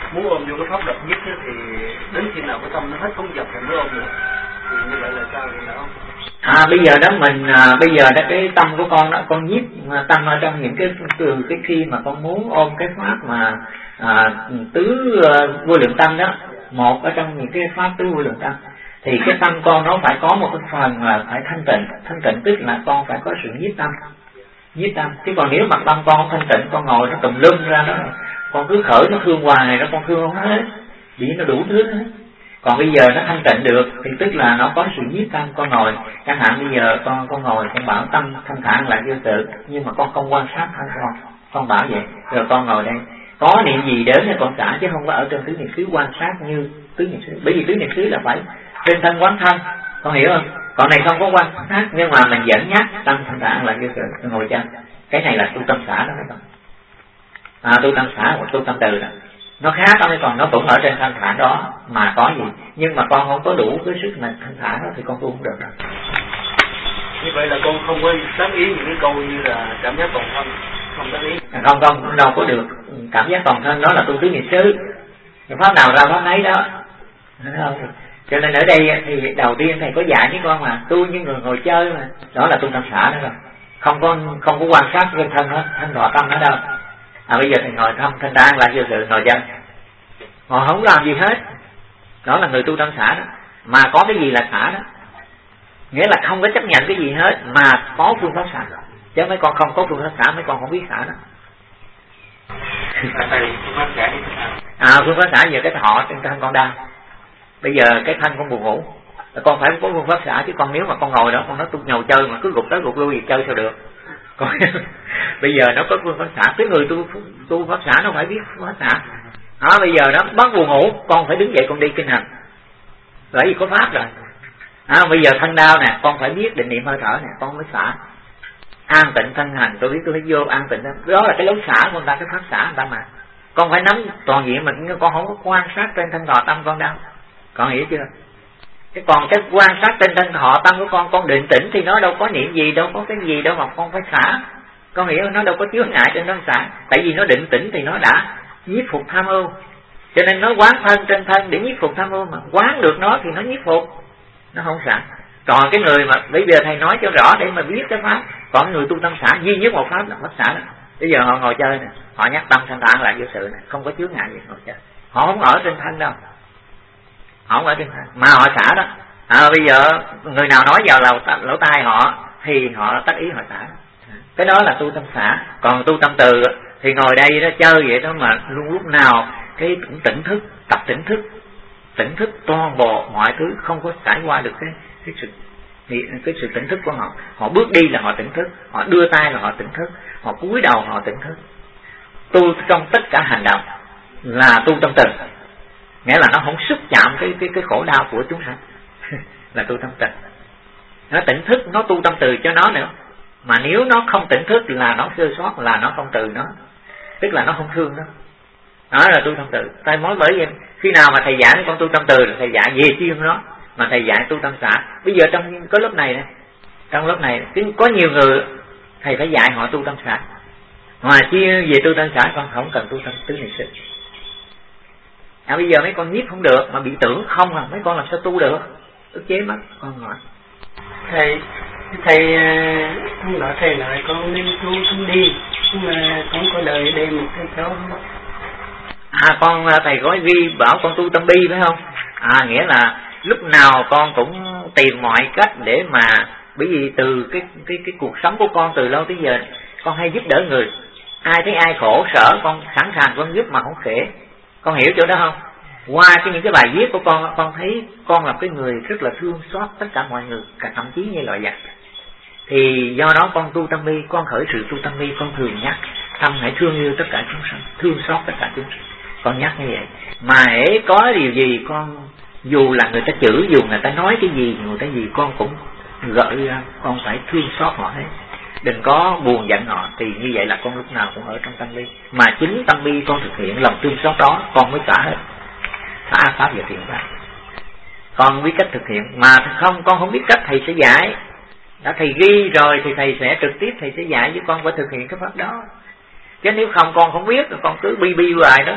muốn ôm vô cái pháp độc nhất thì đến khi nào cái tâm nó hết phóng dật thì mới ôm được, thì như vậy là sao vậy không? Bây giờ đó mình bây giờ đó cái tâm của con đó, con nhiếp tâm ở trong những cái từ cái khi mà con muốn ôm cái pháp mà tứ vô lượng tâm đó, một ở trong những cái pháp tứ vô lượng tâm, thì cái tâm con nó phải có một cái phần là phải thanh tịnh tức là con phải có sự nhiếp tâm, chứ còn nếu mà tâm con không thanh tịnh, con ngồi nó tùm lum ra đó, con cứ khởi nó thương hoài đó, con thương không hết, vì nó đủ thứ hết. Còn bây giờ nó thanh tịnh được thì tức là nó có sự nhiếp tâm. Con ngồi chẳng hạn bây giờ con ngồi con bảo tâm thanh thản lại vô tự, nhưng mà con không quan sát thân con bảo vậy, rồi con ngồi đây có niệm gì đến thì con xả, chứ không có ở trong tứ niệm xứ quan sát như tứ niệm xứ, bởi vì tứ niệm xứ là phải trên thân quán thân, con hiểu không? Còn này không có quan sát, nhưng mà mình dẫn nhắc tâm thanh thản lại vô tự ngồi chân, cái này là tu tâm xả đó các bạn. Tu tâm xả hoặc tu tâm từ đó nó khác đó, còn nó cũng ở trên thanh thản đó mà có gì, nhưng mà con không có đủ cái sức mà thanh thản đó thì con tu không được đâu. Như vậy là con không có tác ý những cái câu như là cảm giác toàn thân, không tác ý. Không đâu có được cảm giác toàn thân, đó là tu tứ niệm xứ, pháp nào ra pháp nấy đó. Cho nên ở đây thì đầu tiên thầy có dạy với con mà tu như người ngồi chơi mà, đó là tu tâm xả đó rồi, không có quan sát trên thân hết, thanh thọ tâm ở đâu. Bây giờ thầy ngồi thanh đan lại vô sự ngồi chân, ngồi không làm gì hết, đó là người tu tâm xả đó. Mà có cái gì là xả đó, nghĩa là không có chấp nhận cái gì hết mà có phương pháp xả, chứ mấy con không có phương pháp xả mấy con không biết xả đó. Phương pháp xả giờ cái thọ trên thân con đau, bây giờ cái thân con buồn ngủ, con phải có phương pháp xả, chứ con nếu mà con ngồi đó con nói tu nhầu chơi mà cứ gục tới gục lui gì chơi sao được. Còn bây giờ nó có phương pháp xả, cái người tu pháp xả nó phải biết phương pháp xả. Bây giờ đó bắt buồn ngủ, con phải đứng dậy con đi kinh hành, bởi vì có pháp rồi. Bây giờ thân đau nè, con phải biết định niệm hơi thở nè, con mới xả. An tịnh thân hành, tôi biết tôi phải vô an tịnh đó là cái lối xả của người ta, cái pháp xả người ta mà. Con phải nắm toàn diện mình, con không có quan sát trên thân thọ tâm con đâu, con hiểu chưa? Chứ còn cái quan sát trên thân thọ tâm của con định tĩnh thì nó đâu có niệm gì, đâu có cái gì đâu mà con phải xả. Con hiểu, nó đâu có chứa ngại trên đó xả, tại vì nó định tĩnh thì nó đã nhiếp phục tham ưu, cho nên nó quán thân trên thân để nhiếp phục tham ưu, mà quán được nó thì nó nhiếp phục, nó không xả. Còn cái người mà bây giờ thầy nói cho rõ để mà biết cái pháp, còn người tu tâm xả duy nhất một pháp là pháp xả đó. Bây giờ họ ngồi chơi nè, họ nhắc tâm thanh thản lại vô sự nè, không có chứa ngại gì ngồi chơi, họ không ở trên thân đâu, họ không ở trên thân mà họ xả đó. Bây giờ người nào nói vào lỗ tai họ thì họ tác ý họ xả, cái đó là tu tâm xả. Còn tu tâm từ thì ngồi đây đó chơi vậy đó mà luôn lúc nào cái tỉnh thức, tập tỉnh thức toàn bộ mọi thứ, không có trải qua được cái sự tỉnh thức của họ. Họ bước đi là họ tỉnh thức, họ đưa tay là họ tỉnh thức, họ cúi đầu họ tỉnh thức. Tu trong tất cả hành động là tu tâm từ, nghĩa là nó không xúc chạm cái khổ đau của chúng sanh là tu tâm từ. Nó tỉnh thức, nó tu tâm từ cho nó nữa. Mà nếu nó không tỉnh thức là nó sơ sót, là nó không từ nó, tức là nó không thương nó. Đó là tu tâm từ. Tại bởi vậy khi nào mà thầy dạy con tu tâm từ là thầy dạy về chuyên đó, mà thầy dạy tu tâm xả. Bây giờ trong cái lớp này, trong lớp này có nhiều người thầy phải dạy họ tu tâm xả. Ngoài chia về tu tâm xả con không cần tu tâm tứ niệm xứ. Bây giờ mấy con nhiếp không được mà bị tưởng không à, mấy con làm sao tu được, ức chế mất. Con hỏi thầy không nói thầy nói con nên tu không đi, nhưng mà con có đời đây một cái cháu. Con thầy có ghi bảo con tu tâm bi phải không? Nghĩa là lúc nào con cũng tìm mọi cách để mà, bởi vì từ cái cuộc sống của con từ lâu tới giờ con hay giúp đỡ người, ai thấy ai khổ sở con sẵn sàng con giúp mà không khể. Con hiểu chỗ đó không? Qua những cái bài viết của con thấy con là cái người rất là thương xót tất cả mọi người, cả thậm chí như loại vật. Thì do đó con tu tâm bi, con khởi sự tu tâm bi, con thường nhắc tâm hãy thương yêu tất cả chúng sanh, thương xót tất cả chúng sanh. Con nhắc như vậy. Mà hễ có điều gì con, dù là người ta chửi, dù người ta nói cái gì, người ta gì con cũng gợi ra, con phải thương xót họ hết. Đừng có buồn giận họ, thì như vậy là con lúc nào cũng ở trong tâm bi. Mà chính tâm bi con thực hiện lòng thương xót đó, con mới xả hết. Xả pháp và thiện pháp. Con biết cách thực hiện, mà không, con không biết cách thầy sẽ dạy. Đã thầy ghi rồi thì thầy sẽ trực tiếp thầy sẽ dạy với con phải thực hiện cái pháp đó. Chứ nếu không con không biết, con cứ bi hoài đó,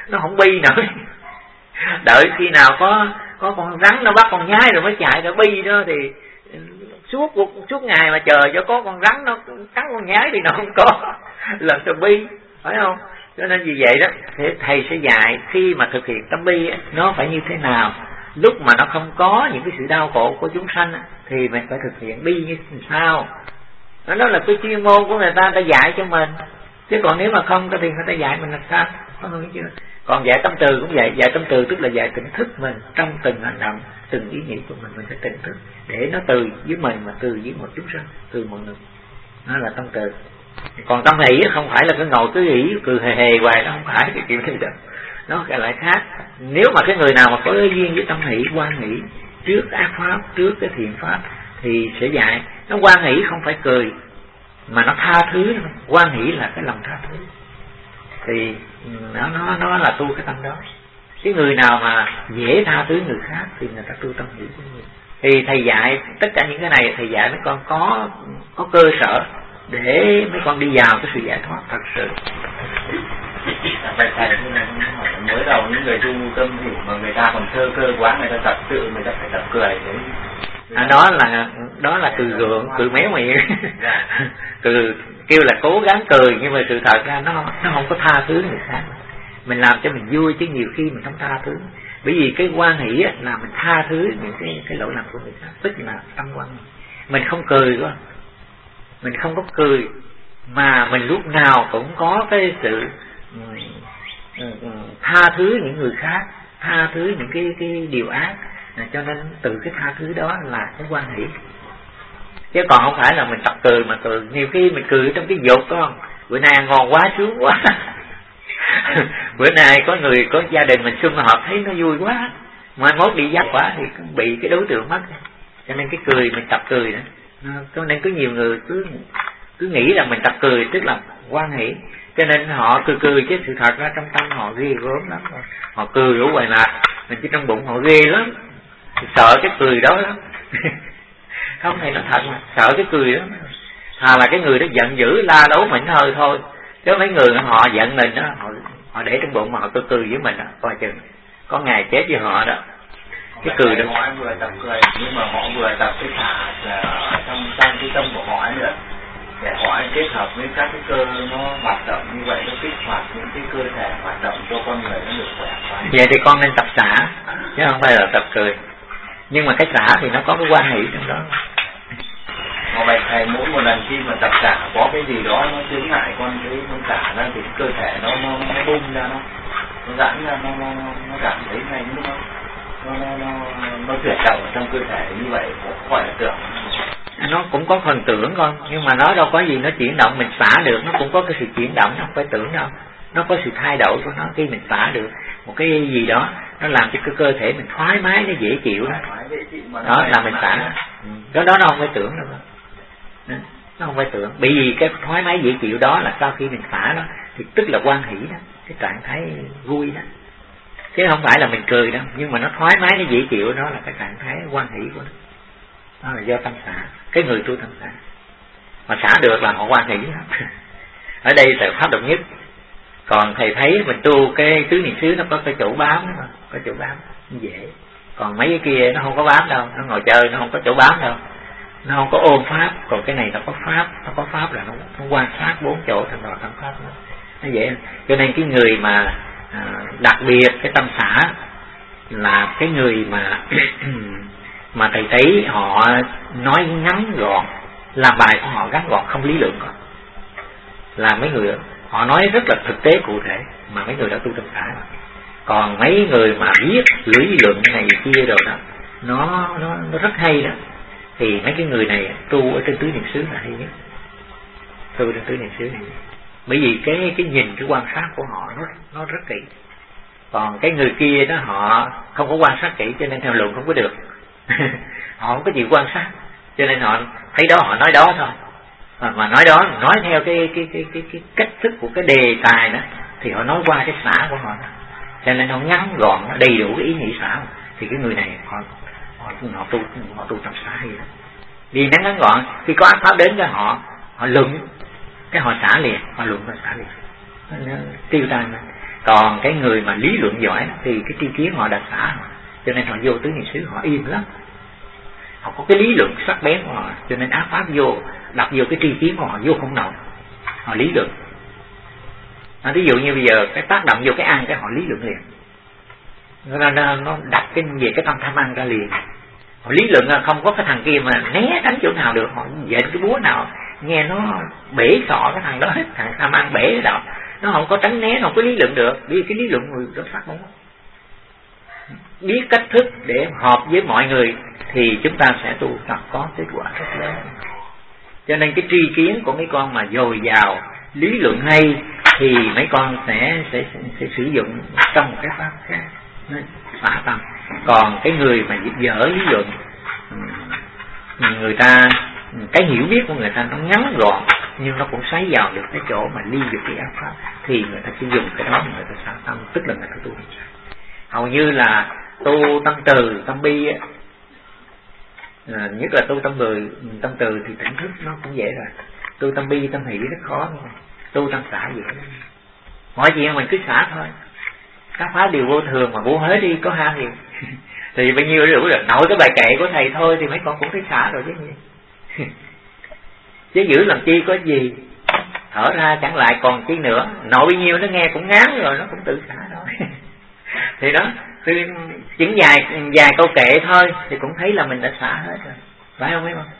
nó không bi nữa. Đợi khi nào có con rắn nó bắt con nhái rồi mới chạy ra bi đó, thì suốt ngày mà chờ cho có con rắn nó cắn con nhái thì nó không có, làm sao bi, phải không? Cho nên vì vậy đó, thầy sẽ dạy khi mà thực hiện tâm bi nó phải như thế nào. Lúc mà nó không có những cái sự đau khổ của chúng sanh thì mình phải thực hiện bi như thế nào. Đó là cái chuyên môn của người ta dạy cho mình, chứ còn nếu mà không thì người ta dạy mình làm sao? Không chưa? Còn dạy tâm từ cũng vậy. Dạy tâm từ tức là dạy tỉnh thức mình trong từng hành động, từng ý nghĩ của mình phải tỉnh thức để nó từ với mình mà từ với một chúng sanh, từ mọi người. Đó là tâm từ. Còn tâm hỷ không phải là cái ngồi cứ nghĩ cười hề hề hoài, nó không phải cái kiểu này đâu, nó lại khác. Nếu mà cái người nào mà có duyên với tâm hỷ, quan hỷ trước ác pháp, trước cái thiện pháp thì sẽ dạy nó quan hỷ không phải cười mà nó tha thứ. Quan hỷ là cái lòng tha thứ, thì nó là tu cái tâm đó. Cái người nào mà dễ tha thứ người khác thì người ta tu tâm hỷ của người. Thì thầy dạy tất cả những cái này, thầy dạy mấy con có cơ sở để mấy con đi vào cái sự giải thoát thật sự. Vậy thầy mới đầu những người tu tâm hiểu mà người ta còn thơ cơ quá, người ta tập tự người ta phải tập cười đấy. Đó là cười gượng, cười méo miệng. Cười kêu là cố gắng cười, nhưng mà sự thật ra nó không có tha thứ người khác. Mình làm cho mình vui chứ nhiều khi mình không tha thứ. Bởi vì cái quan hỷ là mình tha thứ những cái lỗi lầm của người khác, tức là tâm quan. Mình không cười quá, mình không có cười, mà mình lúc nào cũng có cái sự tha thứ những người khác, tha thứ những cái điều ác. Cho nên từ cái tha thứ đó là cái quan hỷ, chứ còn không phải là mình tập cười mà cười. Nhiều khi mình cười trong cái dục đó, bữa nay ăn ngon quá, sướng quá. Bữa nay có gia đình mình sum họp thấy nó vui quá, mai mốt đi dắt quá thì bị cái đối tượng mất. Cho nên cái cười mình tập cười đó. Cho nên có nhiều người cứ nghĩ là mình tập cười tức là quan hỷ, cho nên họ cười chứ sự thật ra trong tâm họ ghê gớm lắm. Họ cười đủ hoài là mình chỉ trong bụng họ ghê lắm, sợ cái cười đó lắm. Không này nó thật mà, sợ cái cười đó. Là cái người đó giận dữ la đấu mình hơi thôi, chứ mấy người họ giận mình đó, họ để trong bụng mà họ cười với mình đó, coi chừng có ngày chết với họ đó. Cái cười đó họ vừa tập cười nhưng mà họ vừa tập cái thả trong cái tâm của họ nữa, để họ kết hợp với các cái cơ nó hoạt động như vậy, nó kích hoạt những cái cơ thể hoạt động cho con người nó được khỏe khoắn. Vậy thì con nên tập xả chứ không phải là tập cười. Nhưng mà cái xả thì nó có cái quan hệ trong đó. Mà vậy thầy mỗi một lần khi mà tập xả có cái gì đó nó chướng ngại con xả ra thì cơ thể nó bung ra, nó giãn ra, nó cảm thấy ngay lúc nó chuyển động ở trong cơ thể như vậy, gọi là tưởng. Nó cũng có phần tưởng con, nhưng mà nó đâu có gì nó chuyển động, mình xả được nó cũng có cái sự chuyển động, nó không phải tưởng đâu. Nó có sự thay đổi của nó khi mình xả được một cái gì đó, nó làm cho cái cơ thể mình thoải mái, nó dễ chịu đó. Đó là mình xả. Đó nó không phải tưởng đâu. Nó không phải tưởng. Bởi vì cái thoải mái dễ chịu đó là sau khi mình xả đó thì tức là quan hỷ đó, cái trạng thái vui đó, chứ không phải là mình cười đâu. Nhưng mà nó thoải mái, nó dễ chịu, đó là cái trạng thái quan hỷ của nó. Đó là do tâm xả. Cái người tu tâm xả mà xả được là họ quan hỷ lắm. Ở đây là pháp độc nhất. Còn thầy thấy mình tu cái tứ niệm xứ nó có cái chỗ bám đó, có chỗ bám dễ. Còn mấy cái kia nó không có bám đâu, nó ngồi chơi nó không có chỗ bám đâu, nó không có ôm pháp. Còn cái này nó có pháp, nó có pháp là nó quan sát bốn chỗ thành rồi tâm pháp nó dễ. Cho nên cái người mà đặc biệt cái tâm xả là cái người mà thầy thấy họ nói ngắn gọn, làm bài của họ ngắn gọn không lý lượng còn. Là mấy người họ nói rất là thực tế cụ thể mà mấy người đã tu tâm xả. Còn mấy người mà viết lý luận này kia rồi đó, nó rất hay đó, thì mấy cái người này tu ở trên tứ niệm xứ là hay nhất. Tu trên tứ niệm xứ này, bởi vì cái nhìn, cái quan sát của họ nó rất kỹ. Còn cái người kia đó họ không có quan sát kỹ, cho nên theo luận không có được. Họ không có chịu quan sát, cho nên họ thấy đó họ nói đó thôi. Mà nói đó, nói theo cái cách thức của cái đề tài đó, thì họ nói qua cái xả của họ đó. Cho nên họ ngắn gọn, nó đầy đủ cái ý nghĩ xả. Thì cái người này họ tu tâm xả hay đó. Vì ngắn gọn, khi có ác pháp đến cho họ luận, cái họ xả liền, họ luận và xả liền, nó tiêu tan. Còn cái người mà lý luận giỏi thì cái tri kiến họ đã xả rồi, cho nên họ vô tứ niệm xứ họ yên lắm. Họ có cái lý luận sắc bén của họ, cho nên ác pháp vô đặt vô cái tri kiến của họ vô không nổi. Họ lý luận. Ví dụ như bây giờ cái tác động vô cái ăn cái họ lý luận liền. Nó đặt cái về cái tâm tham ăn ra liền. Họ lý luận là không có cái thằng kia mà né tránh chỗ nào được, họ dện cái búa nào nghe nó bể sọ cái thằng đó hết, thằng tham ăn bể cái đầu, nó không có tránh né, nó không có lý luận được, vì cái lý luận người đó sắc không. Biết cách thức để hợp với mọi người thì chúng ta sẽ tu tập có kết quả rất lớn. Cho nên cái tri kiến của mấy con mà dồi dào, lý luận hay thì mấy con sẽ sử dụng trong một cái pháp khác, xả tâm. Còn cái người mà dở lý luận, người ta cái hiểu biết của người ta nó ngắn gọn nhưng nó cũng xoáy vào được cái chỗ mà ly dục cái ác pháp, thì người ta chỉ dùng cái đó người ta xả tâm, tức là người ta tu. Hầu như là tu tâm từ, tâm bi á, nhất là tu tâm từ thì tỉnh thức nó cũng dễ rồi. Tu tâm bi, tâm hỷ rất khó, tu tâm xả dễ. Mọi chuyện mình cứ xả thôi. Các pháp đều vô thường mà vô hết đi, có ham gì thì bao nhiêu đủ rồi. Nội cái bài kệ của thầy thôi thì mấy con cũng thấy xả rồi chứ gì. Chứ giữ làm chi có gì. Thở ra chẳng lại còn chi nữa. Nội bao nhiêu nó nghe cũng ngán rồi, nó cũng tự xả rồi. Thì đó, chứng dài câu kệ thôi thì cũng thấy là mình đã xả hết rồi, phải không mấy con?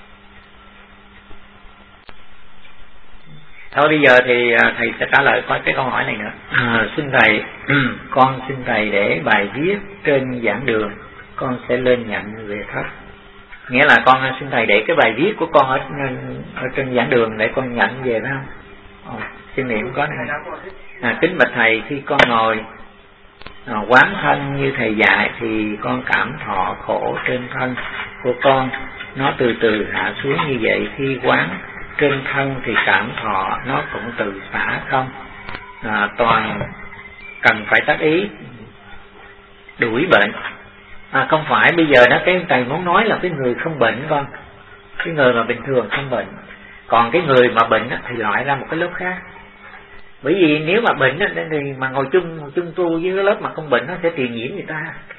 Thôi bây giờ thì thầy sẽ trả lời coi cái câu hỏi này nữa. Xin thầy, con xin thầy để bài viết trên giảng đường, con sẽ lên nhận về thất. Nghĩa là con xin thầy để cái bài viết của con ở trên giảng đường để con nhận về, phải không? Xin niệm có này. Kính bạch thầy, khi con ngồi quán thân như thầy dạy thì con cảm thọ khổ trên thân của con, nó từ từ hạ xuống như vậy. Khi quán trên thân thì cảm thọ nó cũng từ xả không? Toàn cần phải tác ý đuổi bệnh. Không phải bây giờ đó, cái thầy muốn nói là cái người không bệnh con, cái người mà bình thường không bệnh. Còn cái người mà bệnh thì loại ra một cái lớp khác. Bởi vì nếu mà bệnh thì mà ngồi chung tu với cái lớp mà không bệnh nó sẽ truyền nhiễm người ta.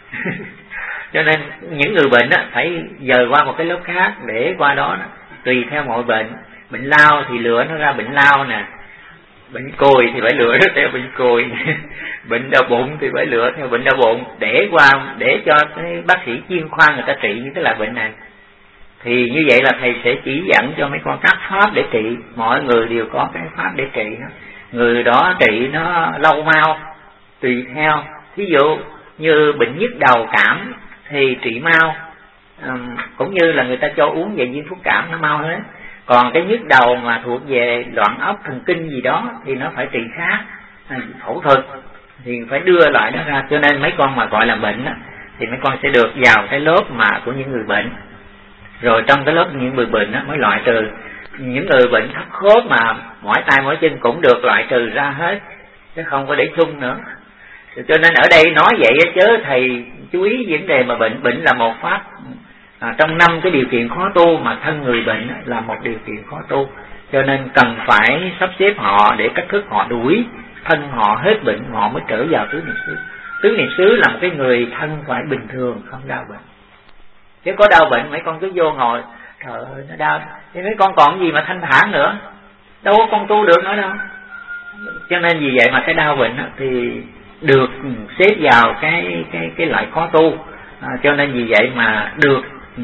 Cho nên những người bệnh phải dời qua một cái lớp khác để qua đó tùy theo mọi bệnh. Bệnh lao thì lựa nó ra bệnh lao nè, bệnh cùi thì phải lựa nó theo bệnh cùi, bệnh đau bụng thì phải lựa theo bệnh đau bụng, để cho cái bác sĩ chuyên khoa người ta trị những cái loại bệnh này. Thì như vậy là thầy sẽ chỉ dẫn cho mấy con các pháp để trị. Mọi người đều có cái pháp để trị đó. Người đó trị nó lâu mau tùy theo. Ví dụ như bệnh nhức đầu cảm thì trị mau, cũng như là người ta cho uống về viên thuốc cảm nó mau hết. Còn cái nhức đầu mà thuộc về loạn óc thần kinh gì đó thì nó phải trị khác, phẫu thuật thì phải đưa lại nó ra. Cho nên mấy con mà gọi là bệnh thì mấy con sẽ được vào cái lớp mà của những người bệnh. Rồi trong cái lớp những người bệnh mới loại trừ. Những người bệnh thấp khớp mà mỏi tay mỏi chân cũng được loại trừ ra hết, chứ không có để chung nữa. Cho nên ở đây nói vậy chứ thầy chú ý vấn đề mà bệnh là một pháp trong 5 cái điều kiện khó tu, mà thân người bệnh là một điều kiện khó tu. Cho nên cần phải sắp xếp họ để cách thức họ đuổi thân họ hết bệnh, họ mới trở vào tứ niệm xứ. Tứ niệm xứ là một cái người thân phải bình thường, không đau bệnh. Chứ có đau bệnh mấy con cứ vô ngồi trời ơi nó đau, thì mấy con còn gì mà thanh thản nữa, đâu có con tu được nữa đâu. Cho nên vì vậy mà cái đau bệnh thì được xếp vào cái loại khó tu. Cho nên vì vậy mà được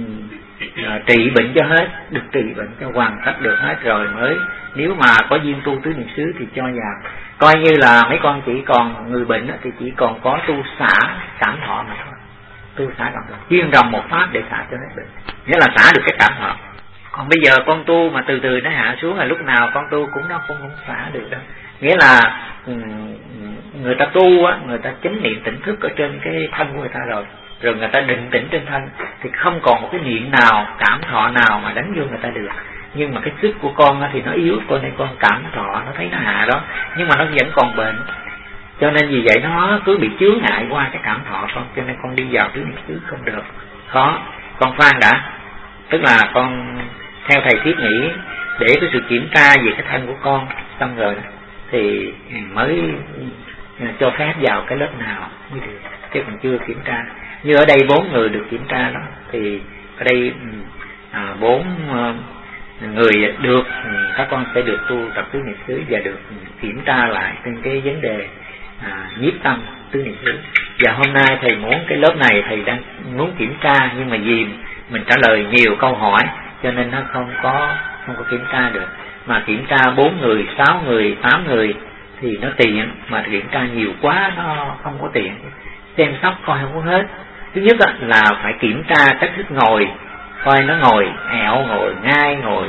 trị bệnh cho hết, được trị bệnh cho hoàn tất được hết rồi mới, nếu mà có duyên tu tứ niệm xứ thì cho vào. Coi như là mấy con chỉ còn người bệnh thì chỉ còn có tu xả cảm thọ mà thôi. Tu xả cảm thọ, chuyên rồng một pháp để xả cho hết bệnh, nghĩa là xả được cái cảm thọ. Còn bây giờ con tu mà từ từ nó hạ xuống là lúc nào con tu cũng nó không xả được đâu. Nghĩa là người ta tu á, người ta chánh niệm tỉnh thức ở trên cái thân của người ta rồi người ta định tĩnh trên thân thì không còn một cái niệm nào, cảm thọ nào mà đánh vô người ta được. Nhưng mà cái sức của con thì nó yếu, con nên con cảm thọ nó thấy nó hạ đó, nhưng mà nó vẫn còn bệnh. Cho nên vì vậy nó cứ bị chướng ngại qua cái cảm thọ con, cho nên con đi vào tứ niệm xứ không được. Khó, con khoan đã, tức là con theo thầy thiết nghĩ để cái sự kiểm tra về cái thân của con xong rồi thì mới cho phép vào cái lớp nào mới được, chứ còn chưa kiểm tra. Như ở đây 4 người được kiểm tra đó, thì ở đây 4 người được, các con sẽ được tu tập tứ niệm xứ và được kiểm tra lại trên cái vấn đề nhiếp tâm tứ niệm xứ. Và hôm nay thầy muốn cái lớp này thầy đang muốn kiểm tra, nhưng mà vì mình trả lời nhiều câu hỏi cho nên nó không có kiểm tra được. Mà kiểm tra 4 người, 6 người, 8 người thì nó tiện, mà kiểm tra nhiều quá nó không có tiện, xem sóc coi không có hết. Thứ nhất là phải kiểm tra cách thức ngồi, coi nó ngồi ẹo, ngồi ngay, ngồi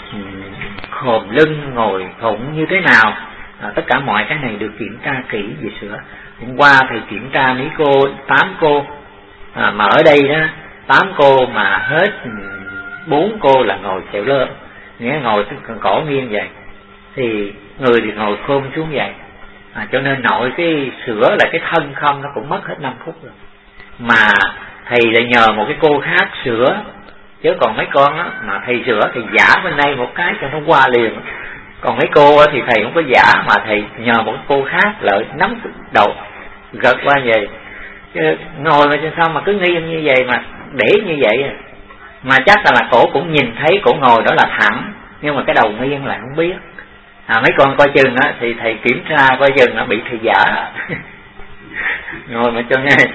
khom lưng, ngồi thụng như thế nào. Tất cả mọi cái này được kiểm tra kỹ về sửa. Hôm qua thầy kiểm tra mấy cô 8 cô, mà ở đây đó 8 cô mà hết 4 cô là ngồi xẹo lơ, nghĩa ngồi cổ nghiêng vậy, thì người thì ngồi khom xuống vậy. Cho nên nội cái sửa lại cái thân không nó cũng mất hết 5 phút rồi. Mà thầy lại nhờ một cái cô khác sửa, chứ còn mấy con á mà thầy sửa thì giả bên đây một cái cho nó qua liền. Còn mấy cô thì thầy không có giả, mà thầy nhờ một cô khác lợi nắm đầu gật qua vậy. Chứ ngồi mà sao mà cứ nghiêng như vậy mà để như vậy, mà chắc là cổ cũng nhìn thấy cổ ngồi đó là thẳng, nhưng mà cái đầu nghiêng là không biết. Mấy con coi chừng á thì thầy kiểm tra coi chừng nó bị thầy giả ngồi mà cho nghe.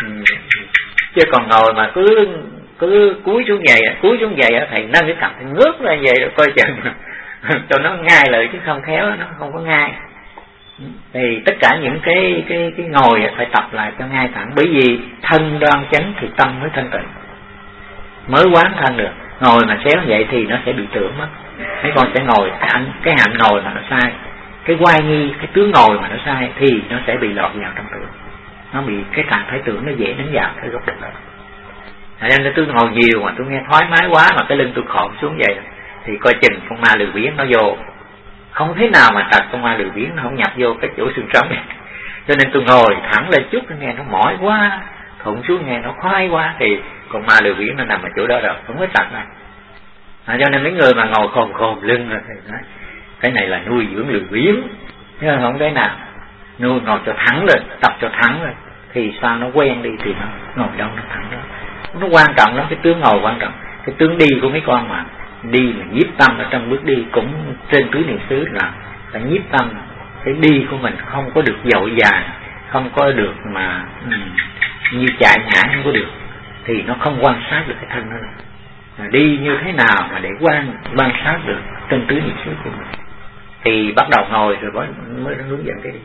Chứ còn ngồi mà cứ cúi xuống vậy thầy nâng cái cằm ngước lên vậy rồi coi chừng cho nó ngay lại, chứ không khéo nó không có ngay. Thì tất cả những cái ngồi phải tập lại cho ngay thẳng, bởi vì thân đoan chánh thì tâm mới thanh tịnh, mới quán thân được. Ngồi mà xéo vậy thì nó sẽ bị tưởng mất. Mấy con sẽ ngồi cái hạnh ngồi mà nó sai, cái oai nghi, cái tướng ngồi mà nó sai thì nó sẽ bị lọt vào trong tưởng, nó bị cái trạng thái tưởng nó dễ đánh vào cái góc độ đó. Nên tôi ngồi nhiều mà tôi nghe thoải mái quá mà cái lưng tôi khom xuống vậy thì coi chừng con ma lười biếng nó vô, không thế nào mà trật con ma lười biếng nó không nhập vô cái chỗ xương sống này. Cho nên tôi ngồi thẳng lên chút nghe nó mỏi quá, thụng xuống nghe nó khoái quá thì con ma lười biếng nó nằm ở chỗ đó rồi, không có trật này. Cho nên mấy người mà ngồi khom lưng rồi thì nói cái này là nuôi dưỡng lười biếng, chứ không cái nào nuôi ngồi cho thẳng lên, tập cho thẳng lên thì sao nó quen đi thì nó ngồi đâu nó thẳng đó. Nó quan trọng lắm, cái tướng ngồi quan trọng. Cái tướng đi của mấy con mà đi mà nhiếp tâm ở trong bước đi cũng trên tứ niệm xứ là phải nhiếp tâm. Cái đi của mình không có được dội vàng, không có được mà như chạy nhảy, không có được thì nó không quan sát được cái thân nó. Đi như thế nào mà để quan sát được trên tứ niệm xứ của mình thì bắt đầu ngồi rồi mới hướng dẫn cái đi.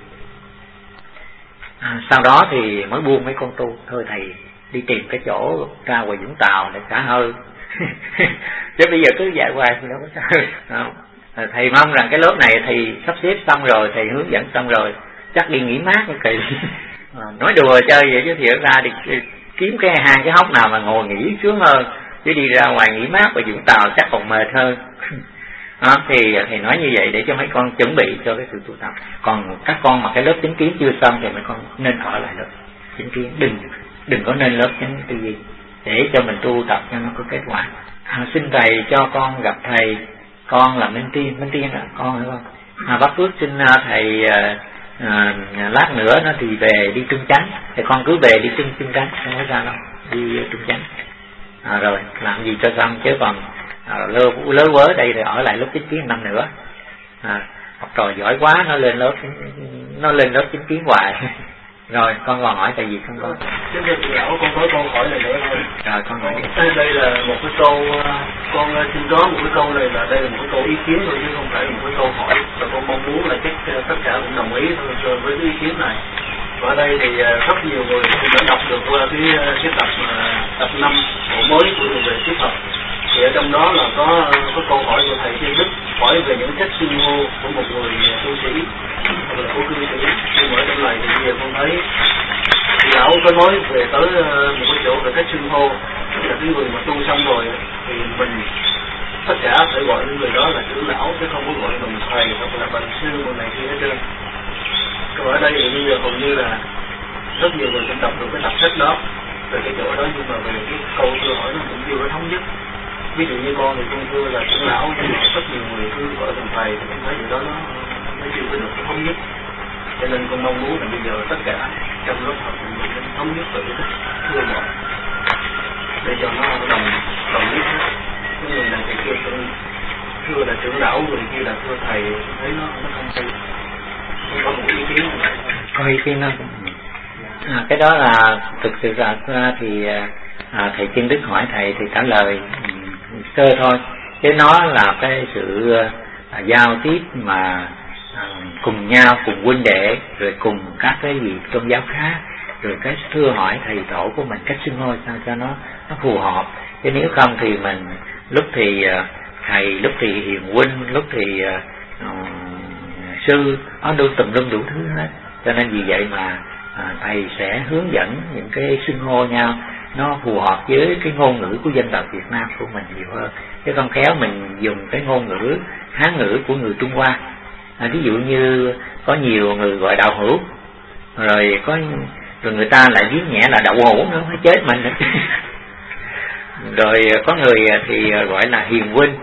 Sau đó thì mới buông mấy con tu thôi, thầy đi tìm cái chỗ ra ngoài Vũng Tàu để xả hơi chứ bây giờ cứ dạy hoài thì đâu có xả hơi. Thầy mong rằng cái lớp này thầy sắp xếp xong rồi, thầy hướng dẫn xong rồi chắc đi nghỉ mát mới kỳ. Nói đùa chơi vậy chứ thiệt ra đi kiếm cái hang cái hốc nào mà ngồi nghỉ sướng hơn, chứ đi ra ngoài nghỉ mát ở Vũng Tàu chắc còn mệt hơn. Thì thầy nói như vậy để cho mấy con chuẩn bị cho cái sự tu tập. Còn các con mà cái lớp chánh kiến chưa xong thì mấy con nên ở lại lớp chánh kiến, đừng có nên lớp chánh tư duy để cho mình tu tập cho nó có kết quả. Xin thầy cho con gặp thầy, con là Minh Tiên là con hiểu không? Bác Phước xin thầy lát nữa nó thì về đi Trung Chánh, thì con cứ về đi Trung Chánh, không có sao đâu, đi Trung Chánh. Rồi làm gì cho xong, chứ còn lớ vớ đây rồi ở lại lớp chánh kiến năm nữa. Học trò giỏi quá nó lên lớp chánh kiến hoài. Rồi con còn hỏi tại gì không có? Chứ con có câu hỏi này nữa thôi. Rồi con hỏi. Đây là một cái câu, con xin có một cái câu này là đây là một cái câu ý kiến thôi chứ không phải là một cái câu hỏi. Và con mong muốn là tất cả cũng đồng ý thôi với cái ý kiến này. Và ở đây thì rất nhiều người cũng đã đọc được qua cái tập 5 bộ mới của về thuyết học. Thì ở trong đó là có câu hỏi của thầy Thiên Đức hỏi về những cách xưng hô của một người tu sĩ hoặc là của cư sĩ. Nhưng mà ở trong này thì bây giờ con thấy lão có nói về tới một cái chỗ về cách xưng hô, tức là cái người mà tu xong rồi thì mình tất cả phải gọi những người đó là trưởng lão chứ không có gọi bằng thầy hoặc là bằng sư bằng này kia hết trơn. Còn ở đây thì bây giờ hầu như là rất nhiều người cũng đọc được cái tập sách đó về cái chỗ đó, nhưng mà về cái câu câu hỏi nó cũng chưa có thống nhất. Ví dụ như con thì con thưa là trưởng lão, nhưng mà rất nhiều người cứ gọi bằng thầy thì con thấy điều đó nó chưa có được thống nhất. Cho nên con mong muốn là bây giờ tất cả trong lớp học mình thống nhất về cái thưa một để cho nó đồng nhất hết. Cái người này thì kia thưa là trưởng lão, người kia là thưa thầy, thấy nó không hay. Có một ý kiến này. Có ý kiến đó. Cái đó là thực sự ra thì thầy Chân Đức hỏi thầy thì trả lời sơ thôi, chứ nó là cái sự giao tiếp mà cùng nhau, cùng huynh đệ, rồi cùng các cái vị tôn giáo khác, rồi cái thưa hỏi thầy tổ của mình, cách xưng hô sao cho nó phù hợp. Chứ nếu không thì mình lúc thì thầy, lúc thì hiền huynh, lúc thì sư, nó tùm lum đủ thứ hết. Cho nên vì vậy mà thầy sẽ hướng dẫn những cái xưng hô nhau nó phù hợp với cái ngôn ngữ của dân tộc Việt Nam của mình nhiều hơn, chứ không khéo mình dùng cái ngôn ngữ Hán ngữ của người Trung Hoa. Ví dụ như có nhiều người gọi đạo hữu, rồi người ta lại viết nhẹ là đậu hũ nữa, phải chết mình. Rồi có người thì gọi là hiền huynh,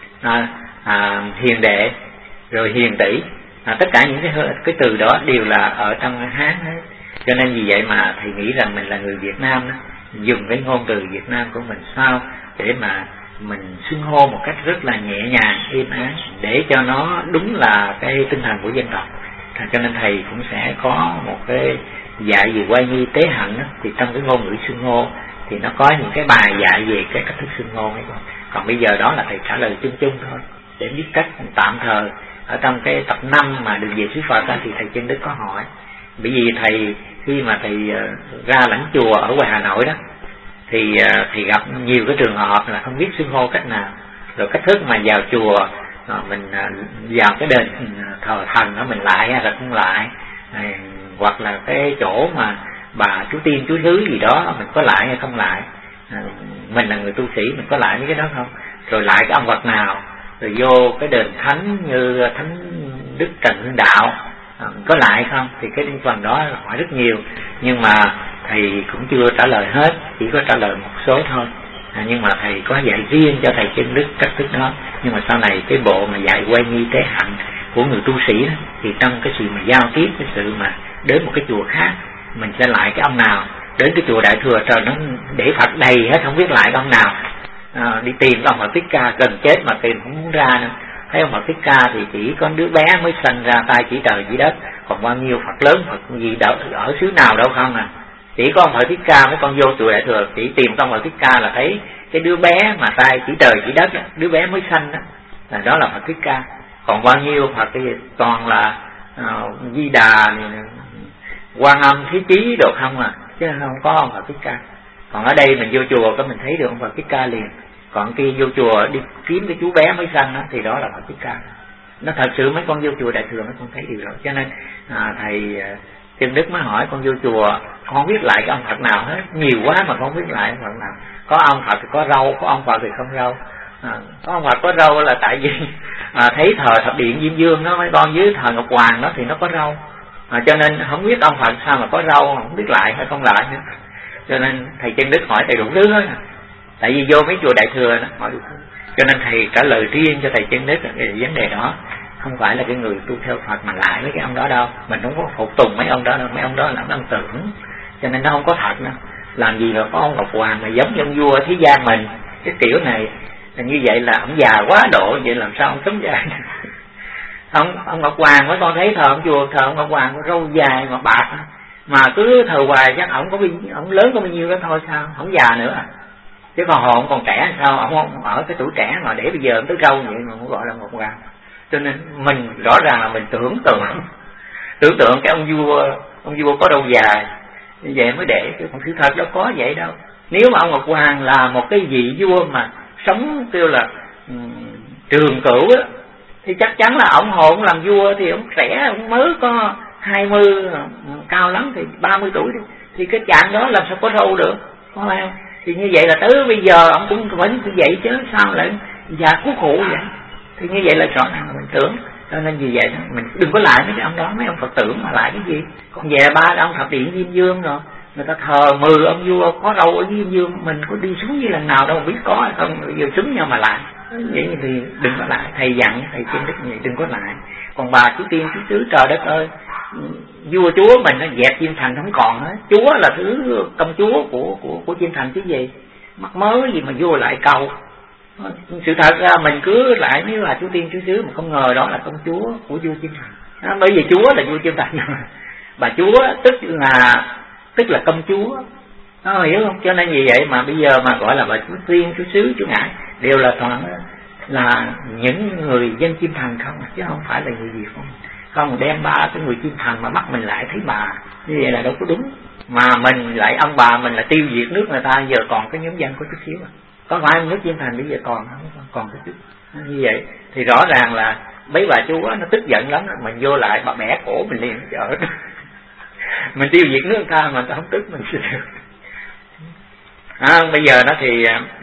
hiền đệ, rồi hiền tỷ. Tất cả những cái từ đó đều là ở trong Hán hết. Cho nên vì vậy mà thầy nghĩ rằng mình là người Việt Nam đó, dùng cái ngôn từ Việt Nam của mình sao để mà mình xưng hô một cách rất là nhẹ nhàng, êm ái, để cho nó đúng là cái tinh thần của dân tộc. Cho nên thầy cũng sẽ có một cái dạy về quay nghi tế hạnh đó, thì trong cái ngôn ngữ xưng hô thì nó có những cái bài dạy về cái cách thức xưng hô ấy. Còn bây giờ đó là thầy trả lời chung chung thôi, để biết cách tạm thời. Ở trong cái tập 5 mà Đường Về Xứ Phật đó, thì thầy Chân Đức có hỏi, bởi vì thầy khi mà thầy ra lãnh chùa ở ngoài Hà Nội đó, thì thầy gặp nhiều cái trường hợp là không biết xưng hô cách nào, rồi cách thức mà vào chùa mình vào cái đền thờ thần đó mình lại hay là không lại, hoặc là cái chỗ mà bà chú tiên chú thứ gì đó mình có lại hay không lại, mình là người tu sĩ mình có lại mấy cái đó không, rồi lại cái ông vật nào, rồi vô cái đền thánh như Thánh Đức Trần Hưng Đạo có lại không, thì cái phần đó hỏi rất nhiều, nhưng mà thầy cũng chưa trả lời hết, chỉ có trả lời một số thôi. Nhưng mà thầy có dạy riêng cho thầy Chân Đức cách thức đó. Nhưng mà sau này cái bộ mà dạy quay nghi tế hạnh của người tu sĩ đó, thì trong cái sự mà giao tiếp, cái sự mà đến một cái chùa khác mình sẽ lại cái ông nào, đến cái chùa Đại Thừa trời nó để Phật đầy hết không biết lại ông nào, đi tìm ông Phật Thích Ca gần chết mà tìm không muốn ra nữa. Thấy ông Phật Thích Ca thì chỉ có đứa bé mới sanh ra tay chỉ trời chỉ đất, còn bao nhiêu Phật lớn Phật gì đâu ở xứ nào đâu không à. Chỉ có ông Phật Thích Ca, mấy con vô chùa Đại Thừa chỉ tìm ông Phật Thích Ca là thấy cái đứa bé mà tay chỉ trời chỉ đất đó, đứa bé mới sanh đó là Phật Thích Ca. Còn bao nhiêu Phật cái toàn là Di Đà, Quan Âm, Thế Chí được không à, chứ không có ông Phật Thích Ca. Còn ở đây mình vô chùa có mình thấy được ông Phật Thích Ca liền. Còn kia vô chùa đi kiếm cái chú bé mới sanh đó, thì đó là Phật Thích Ca. Nó thật sự mấy con vô chùa Đại Thừa mấy con thấy điều đó. Cho nên thầy Chân Đức mới hỏi con vô chùa con không biết lại cái ông Phật nào hết, nhiều quá mà không biết lại ông Phật nào. Có ông Phật thì có râu, có ông Phật thì không râu. Có ông Phật có râu là tại vì thấy thờ Thập Điện Diêm Dương đó, mấy con dưới thờ Ngọc Hoàng đó thì nó có râu, cho nên không biết ông Phật sao mà có râu, không biết lại hay không lại nữa. Cho nên thầy Chân Đức hỏi thầy đủ thứ hết. Tại vì vô mấy chùa Đại Thừa nó hỏi đủ thứ, cho nên thầy trả lời riêng cho thầy Chân Đức về vấn đề đó. Không phải là cái người tu theo Phật mà lại mấy cái ông đó đâu, mình không có phục tùng mấy ông đó đâu, mấy ông đó là ông tưởng, cho nên nó không có thật đâu. Làm gì mà có ông Ngọc Hoàng mà giống như ông vua thế gian mình, cái kiểu này như vậy là ông già quá độ, vậy làm sao ông sống dài. Ông Ngọc Hoàng mới con thấy thờ ông chùa thờ ông Ngọc Hoàng có râu dài mà bạc, mà cứ thờ hoài chắc ông lớn có bao nhiêu đó thôi sao, không già nữa à. Chứ còn họ còn trẻ sao, ông ở cái tuổi trẻ mà để bây giờ ông tới râu vậy mà không gọi là Ngọc Hoàng. Cho nên mình rõ ràng là mình tưởng tượng cái ông vua có râu dài như vậy mới để, chứ còn sự thật đâu có vậy đâu. Nếu mà ông Ngọc Hoàng là một cái vị vua mà sống kêu là trường cửu á, thì chắc chắn là ông hồn làm vua thì ông trẻ, ông mới có 20, cao lắm thì 30 tuổi đi, thì cái chạng đó làm sao có râu được, có phải không? Thì như vậy là tới bây giờ ông cũng vẫn như vậy chứ sao lại già khú khụ vậy. Thì như vậy là rõ ràng là mình tưởng. Cho nên vì vậy đó, mình đừng có lại mấy cái ông đó, mấy ông Phật tưởng mà lại cái gì. Còn về ba ông Thập Điện Diêm Dương rồi người ta thờ 10 ông vua có râu ở Diêm Dương, mình có đi xuống như lần nào đâu biết có hay không, bây giờ xuống nhau mà lại. Vậy thì đừng có lại. Thầy dặn thầy Chân Đức vậy đừng có lại. Còn bà chú tiên chú tứ trời đất ơi, vua chúa mình nó dẹp chim thành không còn hết. Chúa là thứ công chúa của chim thành chứ gì, mắc mới gì mà vua lại cầu. Sự thật ra mình cứ lại nếu là chúa tiên chúa xứ mà không ngờ đó là công chúa của vua chim thành. Bởi vì chúa là vua chim thành, bà chúa tức là công chúa. Hiểu không? Cho nên vì vậy mà bây giờ mà gọi là bà chúa tiên chúa xứ chúa ngải đều là toàn là những người dân chim thành không, chứ không phải là người Việt không đem ba cái người chim thành mà bắt mình lại thấy bà như vậy là đâu có đúng. Mà mình lại ông bà mình là tiêu diệt nước người ta, giờ còn cái nhóm dân có chút xíu có phải nước chim thành bây giờ còn cái chút như vậy thì rõ ràng là mấy bà chúa nó tức giận lắm. Mình vô lại bà bẻ cổ mình liền chợ mình tiêu diệt nước người ta mà ta không tức mình sẽ được. Bây giờ đó thì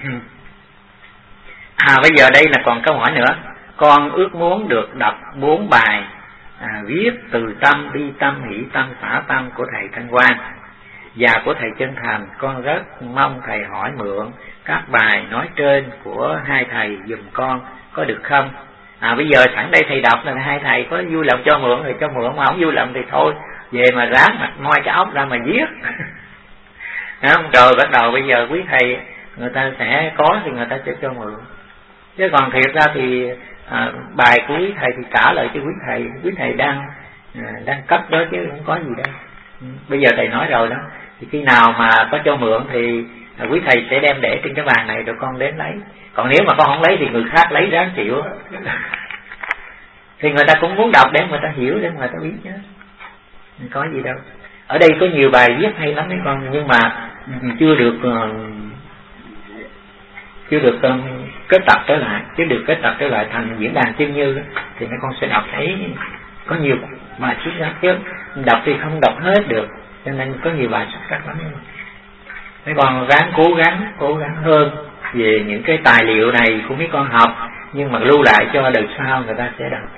bây giờ đây là còn câu hỏi nữa. Con ước muốn được đọc 4 bài viết từ tâm, bi tâm, hỷ tâm, xả tâm của thầy Thanh Quang và của thầy Chân Thành. Con rất mong thầy hỏi mượn các bài nói trên của hai thầy giùm con có được không? Bây giờ sẵn đây thầy đọc là hai thầy có vui lòng cho mượn thì cho mượn, mà không vui lòng thì thôi về mà ráng mặt moi cái óc ra mà viết. Rồi bắt đầu bây giờ quý thầy người ta sẽ có thì người ta sẽ cho mượn, chứ còn thiệt ra thì bài của quý thầy thì trả lại cho quý thầy đang cấp đó chứ không có gì đâu. Bây giờ thầy nói rồi đó, thì khi nào mà có cho mượn thì quý thầy sẽ đem để trên cái bàn này rồi con đến lấy. Còn nếu mà con không lấy thì người khác lấy ráng chịu. Thì người ta cũng muốn đọc để người ta hiểu, để người ta biết chứ không có gì đâu. Ở đây có nhiều bài viết hay lắm đấy con, nhưng mà chưa được kết tập trở lại, chứ được kết tập trở lại thành diễn đàn Chân Như thì mấy con sẽ đọc thấy có nhiều bài xuất sắc, chứ đọc thì không đọc hết được, cho nên có nhiều bài xuất sắc lắm. Mấy con ráng cố gắng hơn về những cái tài liệu này của mấy con học, nhưng mà lưu lại cho đời sau người ta sẽ đọc.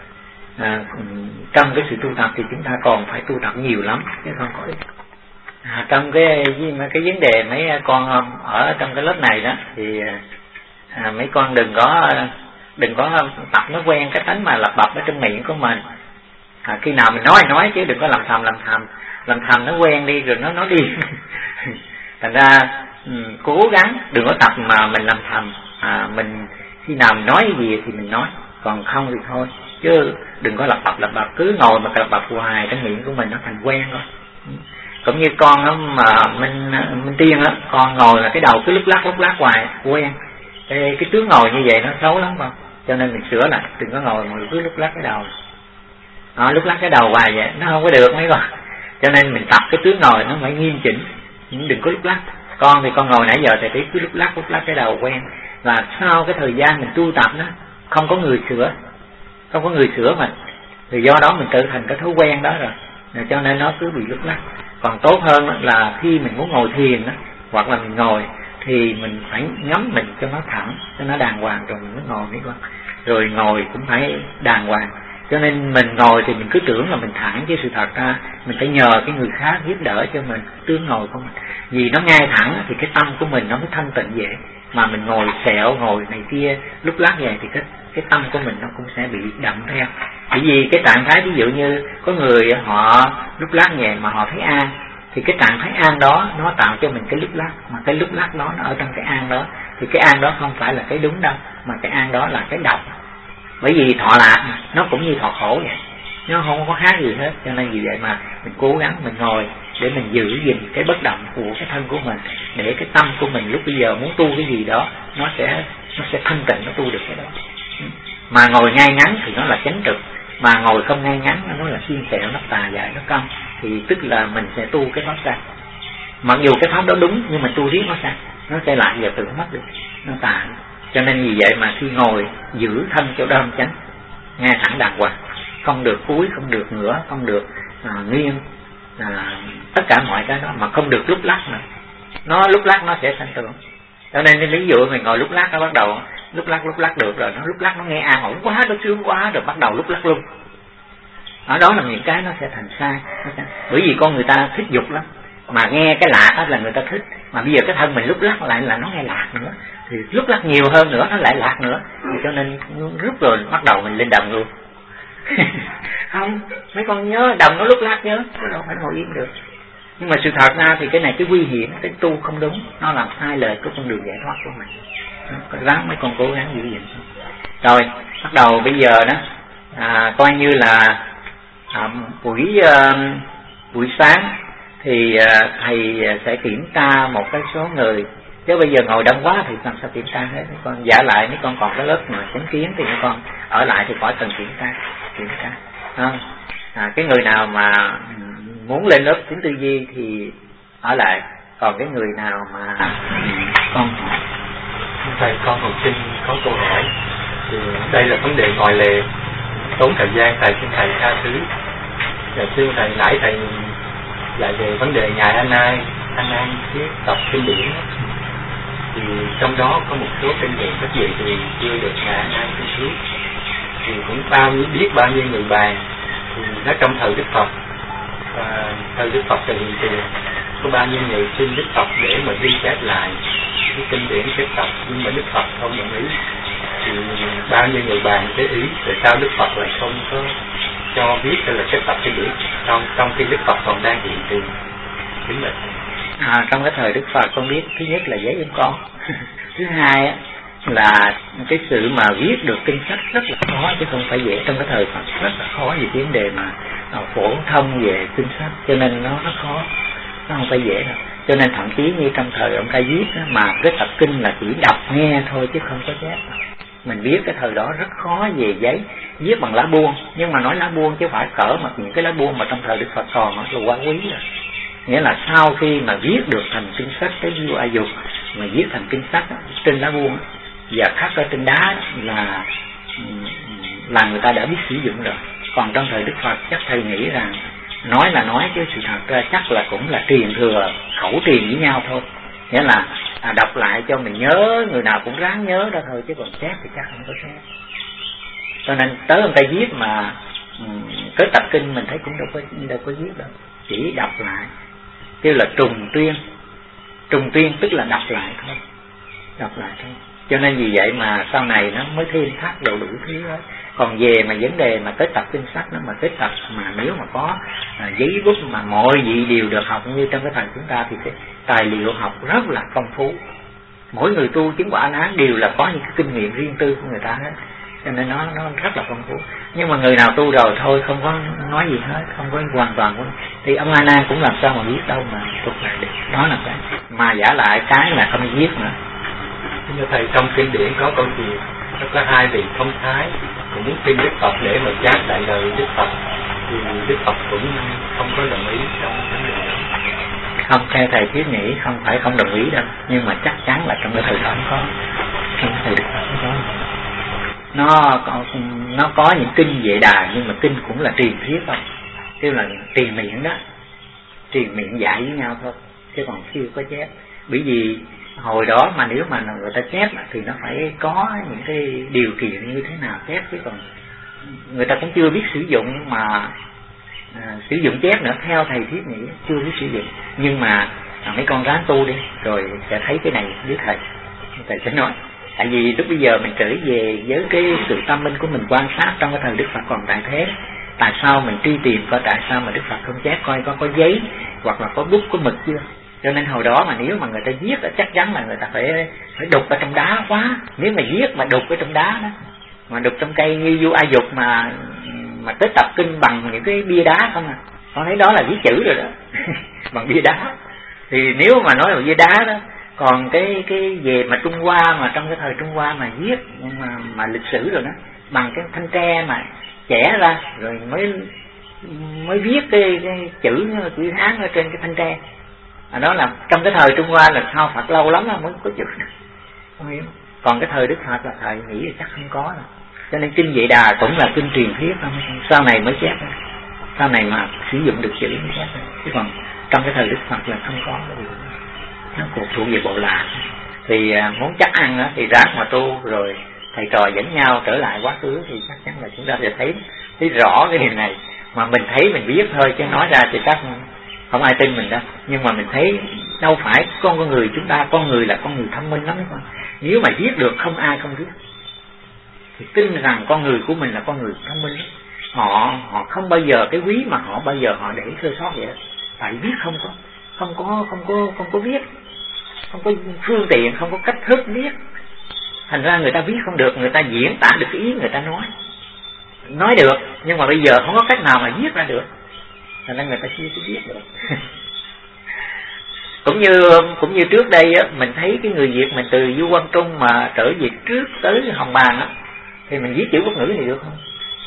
Trong cái sự tu tập thì chúng ta còn phải tu tập nhiều lắm chứ không có ích. Trong cái vấn đề mấy con ở trong cái lớp này đó thì mấy con đừng có tập nó quen cái tánh mà lặp bập ở trong miệng của mình. Khi nào mình nói chứ đừng có làm thầm nó quen đi rồi nó nói đi. Thành ra cố gắng đừng có tập mà mình làm thầm. Mình khi nào mình nói gì thì mình nói, còn không thì thôi, chứ đừng có lặp bập cứ ngồi mà lặp bập hoài trong miệng của mình, nó thành quen rồi. Cũng như con đó mà Minh Tiên á, con ngồi là cái đầu cứ lúc lắc hoài quen. Cái tướng ngồi như vậy nó xấu lắm không? Cho nên mình sửa lại, đừng có ngồi mà cứ lúc lắc cái đầu. Lúc lắc cái đầu hoài vậy nó không có được mấy con. Cho nên mình tập cái tướng ngồi nó phải nghiêm chỉnh, đừng có lúc lắc. Con thì con ngồi nãy giờ thì cứ lúc lắc cái đầu quen. Và sau cái thời gian mình tu tập đó, không có người sửa mình, thì do đó mình tự thành cái thói quen đó rồi, cho nên nó cứ bị lúc lắc. Còn tốt hơn là khi mình muốn ngồi thiền đó, hoặc là mình ngồi thì mình phải ngắm mình cho nó thẳng, cho nó đàng hoàng rồi mình mới ngồi đấy con. Rồi ngồi cũng phải đàng hoàng. Cho nên mình ngồi thì mình cứ tưởng là mình thẳng, chứ sự thật ra mình phải nhờ cái người khác giúp đỡ cho mình tướng ngồi của mình. Vì nó ngay thẳng thì cái tâm của mình nó mới thanh tịnh dễ. Mà mình ngồi sẹo, ngồi này kia lúc lắc vậy thì cái tâm của mình nó cũng sẽ bị đậm theo. Bởi vì cái trạng thái ví dụ như có người họ lúc lắc vậy mà họ thấy an, thì cái trạng thái an đó nó tạo cho mình cái lúc lắc, mà cái lúc lắc đó nó ở trong cái an đó, thì cái an đó không phải là cái đúng đâu, mà cái an đó là cái độc. Bởi vì thọ lạc nó cũng như thọ khổ vậy, nó không có khác gì hết. Cho nên vì vậy mà mình cố gắng mình ngồi để mình giữ gìn cái bất động của cái thân của mình, để cái tâm của mình lúc bây giờ muốn tu cái gì đó nó sẽ thanh tịnh, nó tu được cái đó. Mà ngồi ngay ngắn thì nó là chánh trực, mà ngồi không ngay ngắn nó là xiên xẹo, nó tà dại, nó cong, thì tức là mình sẽ tu cái pháp sai. Mặc dù cái pháp đó đúng nhưng mà tu riết nó sai, nó sẽ lại giờ tự mất được, nó tà. Cho nên vì vậy mà khi ngồi giữ thân cho đoan chánh, ngay thẳng đàng hoàng, không được cúi, không được ngửa, không được nghiêng, tất cả mọi cái đó, mà không được lúc lắc nữa. Nó lúc lắc nó sẽ sanh tưởng. Cho nên ví dụ mình ngồi lúc lắc nó bắt đầu lúc lắc được rồi, nó lúc lắc nó nghe an ổn quá, nó sướng quá, rồi bắt đầu lúc lắc luôn. Đó là những cái nó sẽ thành sai. Bởi vì con người ta thích dục lắm, mà nghe cái lạc đó là người ta thích, mà bây giờ cái thân mình lúc lắc lại là nó nghe lạc nữa, thì lúc lắc nhiều hơn nữa nó lại lạc nữa, cho nên rút rồi bắt đầu mình lên đồng luôn. Không, mấy con nhớ đồng nó lúc lát nhớ, nó đâu phải ngồi yên được. Nhưng mà sự thật ra thì cái này cái nguy hiểm, cái tu không đúng, nó làm sai lời của con đường giải thoát của mình. Ráng mấy con cố gắng giữ gìn. Rồi bắt đầu bây giờ đó coi như là buổi sáng thì thầy sẽ kiểm tra một cái số người, chứ bây giờ ngồi đông quá thì làm sao kiểm tra hết. Mấy con giả lại mấy con còn cái lớp mà chánh kiến thì mấy con ở lại thì khỏi cần kiểm tra không? Cái người nào mà muốn lên lớp tính tư duy thì ở lại, còn cái người nào mà con thầy con học sinh có câu hỏi thì đây là vấn đề ngoài lề, tốn thời gian, thầy xin thầy tha thứ. Thưa thầy, nãy thầy dạy về vấn đề ngài An An viết tập kinh điển, thì trong đó có một số kinh điển các vị thì chưa được ngài An An nghiên cứu, thì cũng biết bao nhiêu người bàn, thì nó trong thời Đức Phật, và thời Đức Phật thì có bao nhiêu người xin Đức Phật để mà ghi chép lại cái kinh điển chép tập, nhưng mà Đức Phật không đồng ý. Thì bao nhiêu người bàn cái ý tại sao Đức Phật lại không có cho viết là chép tập kinh điển trong khi Đức Phật còn đang hiện tiền chính là trong cái thời Đức Phật con biết thứ nhất là giấy in con thứ hai là cái sự mà viết được kinh sách rất là khó, chứ không phải dễ. Trong cái thời Phật rất là khó về vấn đề mà phổ thông về kinh sách, cho nên nó rất khó, nó không phải dễ đâu. Cho nên thậm chí như trong thời ông ta viết mà cái tập kinh là chỉ đọc nghe thôi chứ không có chép. Mình viết cái thời đó rất khó về giấy, viết bằng lá buông, nhưng mà nói lá buông chứ phải cỡ mà những cái lá buông mà trong thời Đức Phật còn là quá quý rồi. Nghĩa là sau khi mà viết được thành kinh sách cái view A Dục, mà viết thành kinh sách trên lá buông và khắc ở trên đá là người ta đã biết sử dụng rồi. Còn trong thời Đức Phật chắc thầy nghĩ rằng nói là nói chứ sự thật ra chắc là cũng là truyền thừa, khẩu truyền với nhau thôi. Nghĩa là đọc lại cho mình nhớ, người nào cũng ráng nhớ đó thôi, chứ còn chép thì chắc không có chép. Cho nên tới ông ta viết mà cái tập kinh mình thấy cũng đâu có viết đâu, chỉ đọc lại, kêu là trùng tuyên tức là đọc lại thôi. Cho nên vì vậy mà sau này nó mới thêm thắt đủ thứ hết. Còn về mà vấn đề mà tới tập kinh sách nó mà tới tập mà nếu mà có giấy bút mà mọi vị đều được học như trong cái thời chúng ta thì cái tài liệu học rất là phong phú. Mỗi người tu chứng quả A-la-hán đều là có những cái kinh nghiệm riêng tư của người ta hết, cho nên nó rất là phong phú. Nhưng mà người nào tu rồi thôi không có nói gì hết, không có hoàn toàn thì ông A Nan cũng làm sao mà biết đâu mà thuộc lại được. Đó là cái mà giả lại cái là không viết nữa. Như thầy trong kinh điển có câu chuyện có hai vị thông thái cũng muốn xin Đức Phật để mà chép lại lời Đức Phật, thì Đức Phật cũng không có đồng ý trong vấn đề đó. Không, theo thầy thiết nghĩ không phải không đồng ý đâu, nhưng mà chắc chắn là trong cái thời đó không có, trong cái thời Đức Phật không có. Nó có những kinh Vệ Đà, nhưng mà kinh cũng là truyền thuyết thôi, tức là truyền miệng dạy với nhau thôi, chứ còn chưa có chép. Bởi vì hồi đó mà nếu mà người ta chép thì nó phải có những cái điều kiện như thế nào chép, chứ còn người ta cũng chưa biết sử dụng mà sử dụng chép nữa. Theo thầy thiết nghĩ chưa biết sử dụng, nhưng mà mấy con ráng tu đi rồi sẽ thấy cái này với thầy sẽ nói. Tại vì lúc bây giờ mình trở về với cái sự tâm minh của mình quan sát trong cái thời Đức Phật còn tại thế, tại sao mình truy tìm coi tại sao mà Đức Phật không chép, coi có giấy hoặc là có bút có mực chưa. Cho nên hồi đó mà nếu mà người ta viết chắc chắn là người ta phải đục ở trong đá quá. Nếu mà viết mà đục ở trong đá đó, mà đục trong cây như vua A Dục mà tới tập kinh bằng những cái bia đá không con thấy đó là viết chữ rồi đó bằng bia đá. Thì nếu mà nói là bia đá đó, còn cái về mà Trung Hoa mà trong cái thời Trung Hoa mà viết mà lịch sử rồi đó, bằng cái thanh tre mà chẻ ra rồi mới viết cái chữ Hán ở trên cái thanh tre. Đó là trong cái thời Trung Hoa là sau Phật lâu lắm mới có chữ. Không hiểu. Còn cái thời Đức Phật là thầy nghĩ là chắc không có đâu. Cho nên kinh Vệ Đà cũng là kinh truyền thuyết, sau này mới chép, sau này mà sử dụng được chữ mới chép. Chứ còn trong cái thời Đức Phật là không có cái điều đó. Nó thuộc về bộ lạc. Thì muốn chắc ăn đó, thì ráng mà tu rồi thầy trò dẫn nhau trở lại quá khứ thì chắc chắn là chúng ta sẽ thấy rõ cái điều này. Mà mình thấy mình biết thôi, chứ nói ra thì chắc không ai tin mình đâu. Nhưng mà mình thấy đâu phải con người chúng ta, con người là con người thông minh lắm con. Nếu mà viết được không ai không viết, thì tin rằng con người của mình là con người thông minh lắm. họ không bao giờ cái quý mà họ bao giờ họ để sơ sót vậy đó. Tại viết không có viết, không có phương tiện, không có cách thức viết, thành ra người ta viết không được, người ta diễn tả được cái ý người ta nói được, nhưng mà bây giờ không có cách nào mà viết ra được, thành ra người ta chưa có viết được. cũng như trước đây á, mình thấy cái người Việt mình từ Du Quang Trung mà trở về trước tới Hồng Bàng á, thì mình viết chữ quốc ngữ này được không?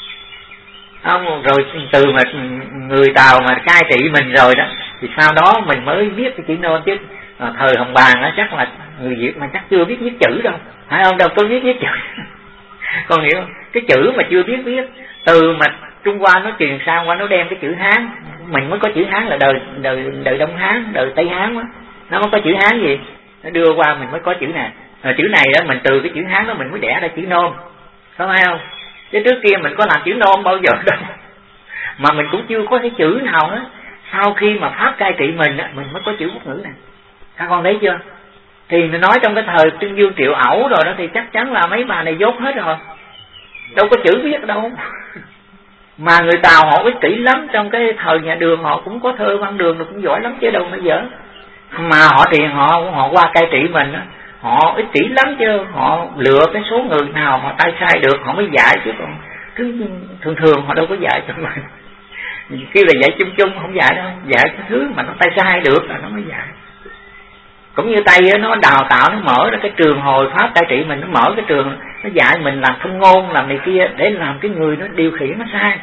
Không, rồi từ mà người Tàu mà cai trị mình rồi đó, thì sau đó mình mới viết cái chữ nôm chứ. Thời Hồng Bàng á, chắc là người Việt mà chắc chưa biết viết chữ đâu, phải không? Đâu có viết chữ. Con hiểu không? Cái chữ mà chưa biết viết, từ mà Trung Hoa nó truyền sang qua nó đem cái chữ Hán, mình mới có chữ Hán là đời Đông Hán, đời Tây Hán đó. Nó mới có chữ Hán gì, nó đưa qua mình mới có chữ này. Chữ này đó mình từ cái chữ Hán đó mình mới đẻ ra chữ nôm, phải không? Chứ trước kia mình có làm chữ nôm bao giờ đâu, mà mình cũng chưa có cái chữ nào hết. Sau khi mà Pháp cai trị mình á, mình mới có chữ quốc ngữ này. Các con thấy chưa? Thì nó nói trong cái thời Trương Dương Triệu Ẩu rồi đó, thì chắc chắn là mấy bà này dốt hết rồi, đâu có chữ viết đâu. Mà người Tàu họ ích kỷ lắm, trong cái thời nhà Đường họ cũng có thơ văn Đường, cũng giỏi lắm chứ đâu mà dở. Mà họ thì họ qua cai trị mình á, họ ích kỷ lắm chứ, họ lựa cái số người nào họ tay sai được họ mới dạy, chứ còn thường họ đâu có dạy cho mình. Kêu là dạy chung chung không dạy đâu, dạy cái thứ mà nó tay sai được là nó mới dạy. Cũng như Tây á, nó đào tạo, nó mở ra cái trường hồi Pháp cai trị mình, nó mở cái trường, nó dạy mình làm thông ngôn, làm này kia để làm cái người nó điều khiển nó sai.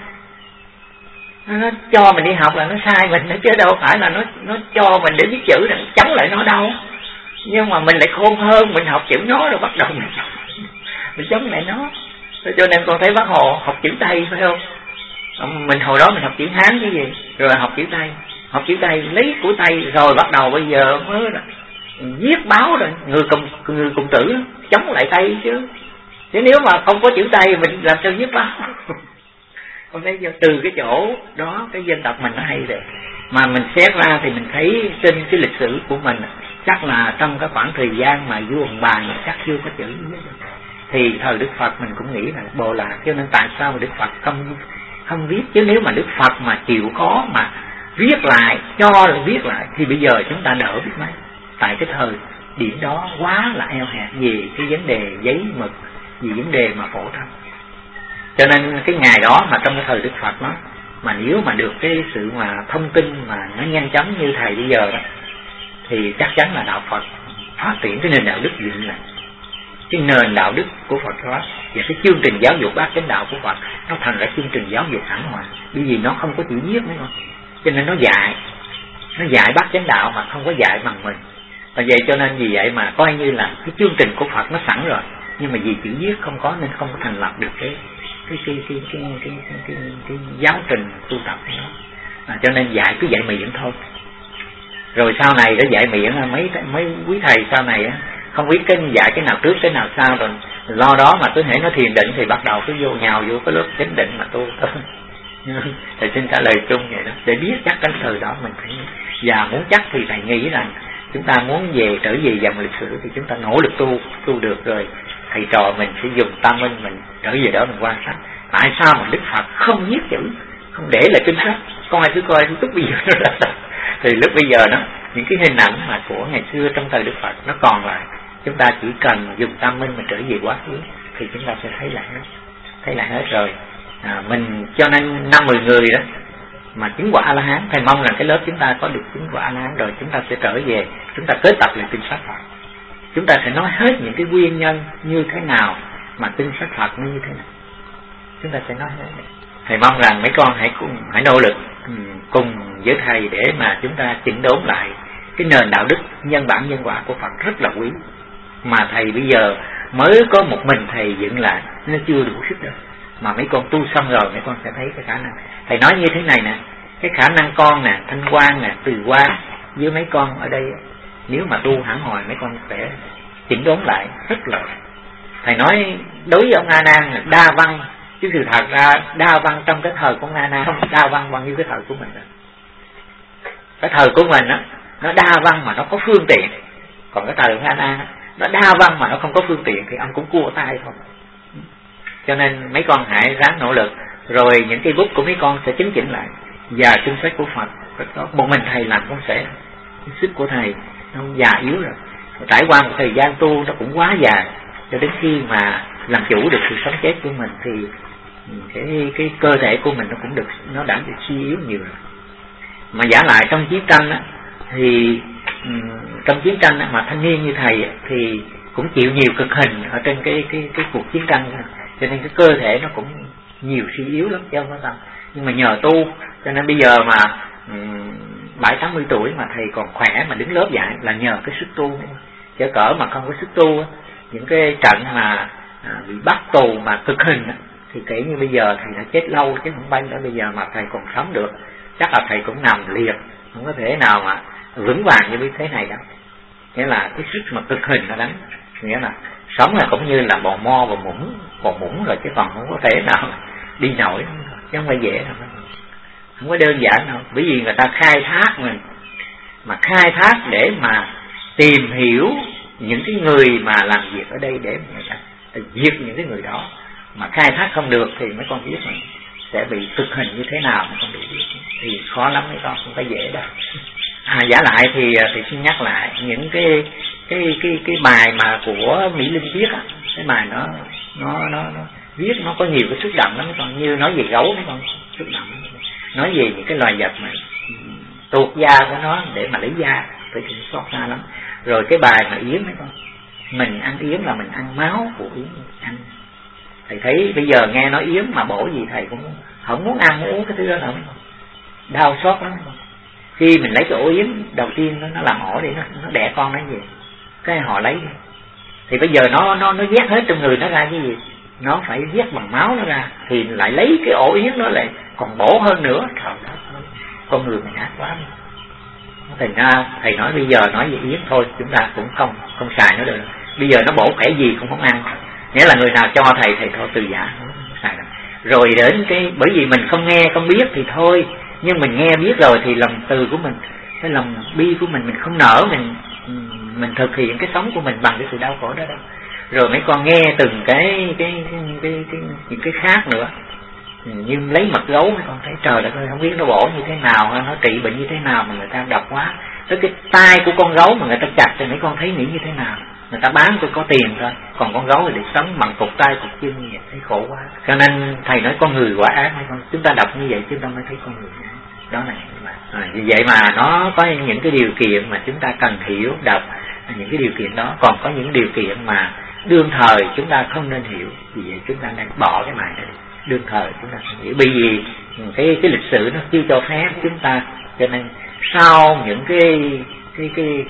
Nó cho mình đi học là nó sai mình, chứ đâu phải là nó cho mình để biết chữ để chống lại nó đâu. Nhưng mà mình lại khôn hơn, mình học chữ nó rồi bắt đầu mình chống lại nó. Cho nên con thấy Bác Hồ học chữ Tây phải không? Mình hồi đó mình học chữ Hán cái gì, rồi học chữ Tây. Học chữ Tây lấy của Tây rồi bắt đầu bây giờ mới viết báo rồi, người cùng tử chống lại Tây chứ. Chứ nếu mà không có chữ Tây mình làm sao viết báo? Con thấy từ cái chỗ đó cái dân tộc mình nó hay rồi. Mà mình xét ra thì mình thấy trên cái lịch sử của mình, chắc là trong cái khoảng thời gian mà vua Hồng Bàng chắc chưa có chữ. Thì thời Đức Phật mình cũng nghĩ là bộ lạc, cho nên tại sao mà Đức Phật không viết? Chứ nếu mà Đức Phật mà chịu khó mà viết lại, cho viết lại thì bây giờ chúng ta đỡ biết mấy. Tại cái thời điểm đó quá là eo hẹp về cái vấn đề giấy mực, về vấn đề mà phổ thông. Cho nên cái ngày đó mà trong cái thời Đức Phật đó, mà nếu mà được cái sự mà thông tin mà nó nhanh chóng như thầy bây giờ đó, thì chắc chắn là đạo Phật phát triển cái nền đạo đức dựng lại. Cái nền đạo đức của Phật đó và cái chương trình giáo dục bát chánh đạo của Phật nó thành ra chương trình giáo dục hẳn hoài, bởi vì nó không có chữ viết nữa, cho nên nó dạy bát chánh đạo mà không có dạy bằng mình. Và vậy cho nên vì vậy mà coi như là cái chương trình của Phật nó sẵn rồi, nhưng mà vì chữ viết không có nên không có thành lập được cái giáo trình tu tập đó. Cho nên dạy cứ dạy miệng thôi. Rồi sau này đã dạy miệng, mấy quý thầy sau này á không biết cái dạy cái nào trước cái nào sau, rồi lo đó mà cứ hễ nó thiền định thì bắt đầu cứ nhào vô cái lớp chánh định mà tu. Thầy xin trả lời chung vậy đó, để biết chắc cái thời đó mình phải, và muốn chắc thì thầy nghĩ rằng chúng ta muốn trở về dòng lịch sử thì chúng ta nỗ lực tu được rồi, thầy trò mình sẽ dùng tâm mình trở về đó mình quan sát tại sao mà Đức Phật không viết chữ, không để lại kinh sách, coi cứ coi lúc bây giờ nó thì lúc bây giờ đó những cái hình ảnh mà của ngày xưa trong thời Đức Phật nó còn lại, chúng ta chỉ cần dùng tâm mình trở về quá khứ thì chúng ta sẽ thấy lại hết rồi. Mình cho nên 5-10 người đó mà chứng quả A-la-hán, thầy mong rằng cái lớp chúng ta có được chứng quả A-la-hán rồi chúng ta sẽ trở về, chúng ta kết tập lại kinh sách Phật, chúng ta sẽ nói hết những cái nguyên nhân như thế nào mà kinh sách Phật nó như thế nào, chúng ta sẽ nói hết. Thầy mong rằng mấy con hãy nỗ lực cùng với thầy để mà chúng ta chỉnh đốn lại cái nền đạo đức nhân bản nhân quả của Phật rất là quý, mà thầy bây giờ mới có một mình thầy dựng lại nó chưa đủ sức đâu, mà mấy con tu xong rồi mấy con sẽ thấy cái khả năng. Thầy nói như thế này nè, cái khả năng con nè, Thanh Quang nè, Từ Quang với mấy con ở đây, nếu mà tu hẳn hồi mấy con sẽ chỉnh đốn lại rất là. Thầy nói đối với ông A Nan là đa văn, chứ sự thật ra đa văn trong cái thời của ông A Nan không đa văn bằng như cái thời của mình rồi. Cái thời của mình á nó đa văn mà nó có phương tiện, còn cái thời của A Nan nó đa văn mà nó không có phương tiện thì ông cũng cua tay thôi. Cho nên mấy con hãy ráng nỗ lực rồi những cây bút của mấy con sẽ chấn chỉnh lại, và kinh sách của Phật đó, một mình thầy làm không sẽ, sức của thầy nó già yếu rồi, trải qua một thời gian tu nó cũng quá dài, cho đến khi mà làm chủ được sự sống chết của mình thì cái cơ thể của mình nó cũng được, nó đã bị suy yếu nhiều rồi. Mà giả lại trong chiến tranh á, thì trong chiến tranh á, mà thanh niên như thầy thì cũng chịu nhiều cực hình ở trên cái cuộc chiến tranh, cho nên cái cơ thể nó cũng nhiều suy yếu lắm chứ không có sao. Nhưng mà nhờ tu cho nên bây giờ mà 70-80 tuổi mà thầy còn khỏe mà đứng lớp dạy là nhờ cái sức tu. Chứ cỡ mà không có sức tu á, những cái trận mà bị bắt tù mà cực hình á, thì kể như bây giờ thầy đã chết lâu chứ không bao giờ bây giờ mà thầy còn sống được, chắc là thầy cũng nằm liệt, không có thể nào mà vững vàng như thế này đâu. Nghĩa là cái sức mà cực hình nó đánh, nghĩa là sống là cũng như là bò mo bò mũng rồi, chứ còn không có thể nào đi nổi, chứ không phải dễ đâu, không có đơn giản đâu. Bởi vì người ta khai thác mình, mà khai thác để mà tìm hiểu những cái người mà làm việc ở đây để người ta giết những cái người đó, mà khai thác không được thì mấy con biết mình sẽ bị cực hình như thế nào, mấy con bị biết thì khó lắm, mấy con không có dễ đâu. Giả lại thì xin nhắc lại những cái bài mà của Mỹ Linh viết á, cái bài nó viết nó có nhiều cái xúc động lắm, còn như nói về gấu mấy con xúc động, nói về những cái loài vật mà tuột da của nó để mà lấy da phải xót xa lắm. Rồi cái bài mà yến mấy con, mình ăn yến là mình ăn máu của yến ăn. Thầy thấy bây giờ nghe nói yến mà bổ gì thầy cũng không muốn ăn muốn uống cái thứ đó nữa, đau xót lắm. Khi mình lấy cái ổ yến đầu tiên nó làm ổ để nó đẻ con nó gì, cái họ lấy đi, thì bây giờ nó vét hết trong người nó ra cái gì, nó phải vét bằng máu nó ra, thì lại lấy cái ổ yến nó lại còn bổ hơn nữa. Trời đất, con người mình ác quá. Thành ra thầy nói bây giờ nói về yến thôi, chúng ta cũng không xài nó được. Bây giờ nó bổ khỏe gì cũng không ăn, nghĩa là người nào cho thầy thôi từ giả không xài được. Rồi đến bởi vì mình không nghe không biết thì thôi, nhưng mình nghe biết rồi thì lòng từ của mình, cái lòng bi của mình không nỡ mình thực hiện cái sống của mình bằng cái sự đau khổ đó đâu. Rồi mấy con nghe từng những cái khác nữa, như lấy mật gấu mấy con thấy trời đất ơi, không biết nó bổ như thế nào, nó trị bệnh như thế nào mà người ta độc quá. Tới cái tai của con gấu mà người ta chặt thì mấy con thấy nghĩ như thế nào, người ta bán tôi có tiền thôi, còn con gấu thì để sống bằng cục tay cục chân như vậy, thấy khổ quá. Cho nên thầy nói con người quả ác, mấy con chúng ta đọc như vậy chúng ta mới thấy con người ác. Đó là như vậy mà nó có những cái điều kiện mà chúng ta cần hiểu đọc những cái điều kiện đó, còn có những điều kiện mà đương thời chúng ta không nên hiểu, vì vậy chúng ta nên bỏ cái bài này. Đương thời chúng ta không hiểu, bởi vì cái lịch sử nó chưa cho phép chúng ta, cho nên sau những cái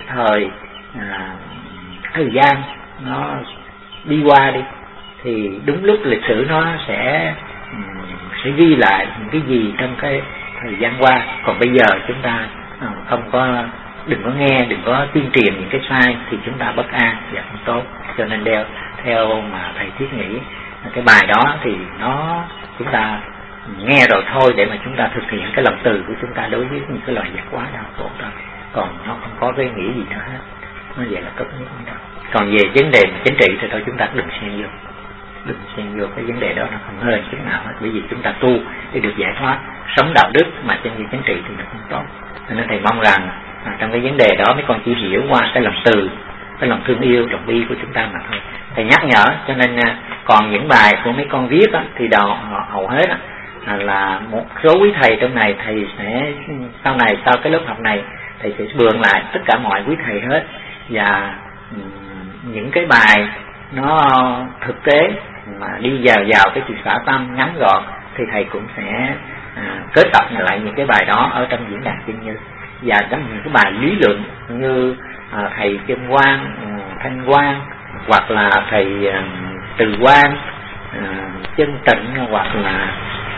thời gian nó đi qua đi thì đúng lúc lịch sử nó sẽ ghi lại những cái gì trong cái thời gian qua. Còn bây giờ chúng ta đừng có nghe, đừng có tuyên truyền những cái sai thì chúng ta bất an và không tốt. Cho nên theo mà thầy thiết nghĩ cái bài đó thì chúng ta nghe rồi thôi, để mà chúng ta thực hiện cái lòng từ của chúng ta đối với những cái loài vật quá đau khổ thôi, còn nó không có cái nghĩa gì nữa hết. Nó vậy là tốt nhất. Còn về vấn đề chính trị thì thôi chúng ta đừng xen vô cái vấn đề đó, nó không hên chút nào hết, bởi vì chúng ta tu để được giải thoát, sống đạo đức mà trên chính trị thì nó không tốt. Nên thầy mong rằng trong cái vấn đề đó mấy con chỉ hiểu qua cái lòng từ, cái lòng thương yêu, lòng bi của chúng ta mà thôi. Thầy nhắc nhở, cho nên còn những bài của mấy con viết á, thì hầu hết á, là một số quý thầy trong này thầy sẽ sau cái lớp học này thầy sẽ mượn lại tất cả mọi quý thầy hết, và những cái bài nó thực tế mà đi vào cái sự xả tâm ngắn gọn thì thầy cũng sẽ kết tập lại những cái bài đó ở trong diễn đàn Chân Như, và trong những cái bài lý luận như thầy Chân Quang, Thanh Quang, hoặc là thầy Từ Quang, Chân Tịnh, hoặc là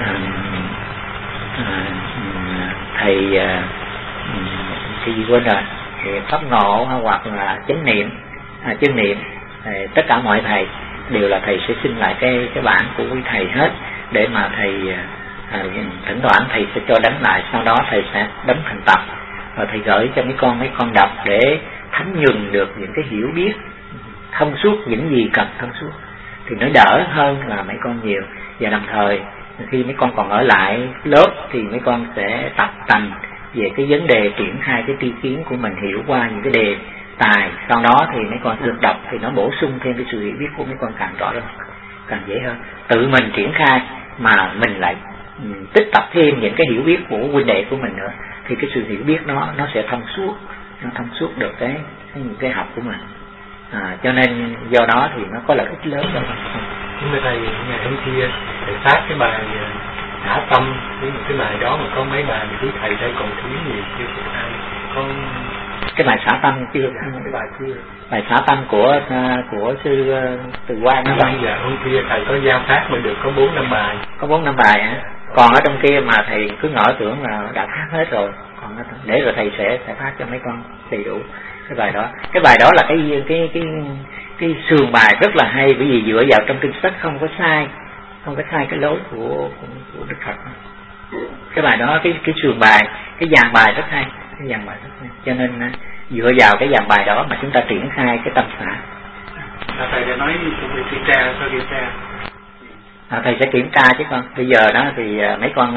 thầy cái gì quên rồi, thầy Pháp Ngộ, hoặc là Chân Niệm, tất cả mọi thầy đều là thầy sẽ xin lại cái bản của quý thầy hết, để mà thầy thỉnh thoảng thầy sẽ cho đánh lại, sau đó thầy sẽ đóng thành tập và thầy gửi cho mấy con đọc để thấm nhuần được những cái hiểu biết thông suốt, những gì cần thông suốt thì nó đỡ hơn là mấy con nhiều. Và đồng thời Khi mấy con còn ở lại lớp thì mấy con sẽ tập tành về cái vấn đề triển khai cái tri kiến của mình, hiểu qua những cái đề tài, sau đó thì mấy con được đọc thì nó bổ sung thêm cái sự hiểu biết của mấy con càng rõ hơn, càng dễ hơn. Tự mình triển khai mà mình lại tích tập thêm những cái hiểu biết của huynh đệ của mình nữa, thì cái sự hiểu biết nó sẽ thông suốt được cái học của mình. Cho nên do đó thì nó có lợi ích lớn hơn. Nhưng mà thầy ngày hôm kia thầy phát cái bài Thả Tâm, cái bài đó mà có mấy bài quý thầy đây còn thiếu nhiều chưa ai có cái bài Xả Tâm chưa? Cái bài chưa. Bài Xả Tâm của sư Từ Quang đó. Dạ, hôm kia thầy có giao phát mà được có 4-5 bài. Có 4-5 bài hả? Còn ở trong kia mà thầy cứ ngỡ tưởng là đã phát hết rồi. Còn để rồi thầy sẽ phát cho mấy con đầy đủ cái bài đó. Cái bài đó là cái sườn bài rất là hay, bởi vì dựa vào trong kinh sách không có sai cái lối của Đức Phật. Cái bài đó, cái sườn bài, cái dàn bài rất hay, cho nên dựa vào cái dàn bài đó mà chúng ta triển khai cái tâm xả. Thầy đã nói về kiểm tra, sao kiểm tra? Thầy sẽ kiểm tra chứ con. Bây giờ đó thì mấy con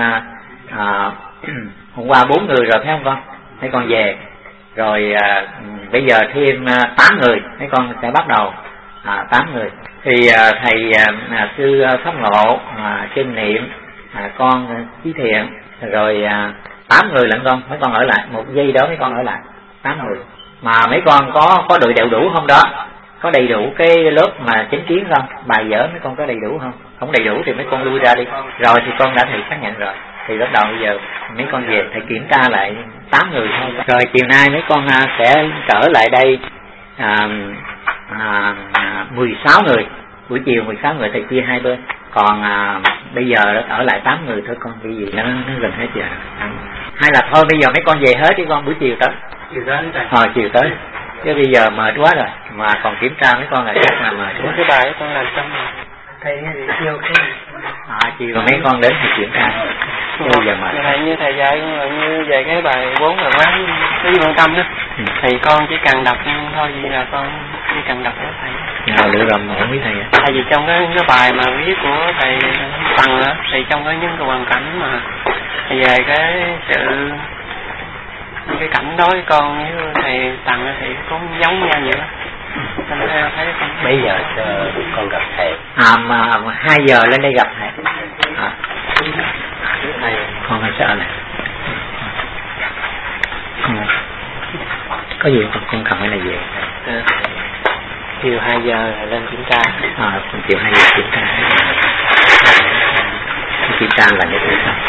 hôm qua 4 người rồi phải không con? Mấy con về rồi, bây giờ thêm 8 người, mấy con sẽ bắt đầu 8 người. Thì thầy sư Pháp Ngộ, Chân Niệm, con Chí Thiện, rồi 8 người lận con. Mấy con ở lại một giây đó, mấy con ở lại 8 người. Mà mấy con có đội đều đủ không đó? Có đầy đủ cái lớp mà chánh kiến không? Bài vở mấy con có đầy đủ không? Không đầy đủ thì mấy con lui ra đi. Rồi thì con đã thầy xác nhận rồi. Thì bắt đầu bây giờ mấy con về thầy kiểm tra lại 8 người thôi. Rồi chiều nay mấy con sẽ trở lại đây 16 người. Buổi chiều 16 người thầy chia hai bên. Còn bây giờ ở lại 8 người thôi con, vì nó gần hết giờ. Hay là thôi bây giờ mấy con về hết đi con, buổi chiều tới. Chiều tới. Chứ bây giờ mệt quá rồi, mà còn kiểm tra mấy con là chắc là mệt quá. Cái bài con làm xong rồi. Thầy chiều cái. Chiều mấy con đến thì kiểm tra. Bây giờ mệt. Thầy như thầy dạy là như về cái bài 4 là quán cái quan tâm đó. Thì con chỉ cần đọc thôi, vậy là con chỉ cần đọc đó thầy. Được rồi mà không biết thầy. Tại vì trong cái bài mà viết của thầy Tần á, thì trong cái những cái hoàn cảnh mà về cái sự cái cảnh đó với con với thầy Tần thì cũng giống nhau nhiều lắm. Mấy giờ con gặp thầy? 2 giờ lên đây gặp thầy. Con hơi sợ này. Có gì con cầm cái này về. Chiều 2 giờ lên kiểm tra. Chiều 2 giờ kiểm tra. Kiểm tra là để thầy xong.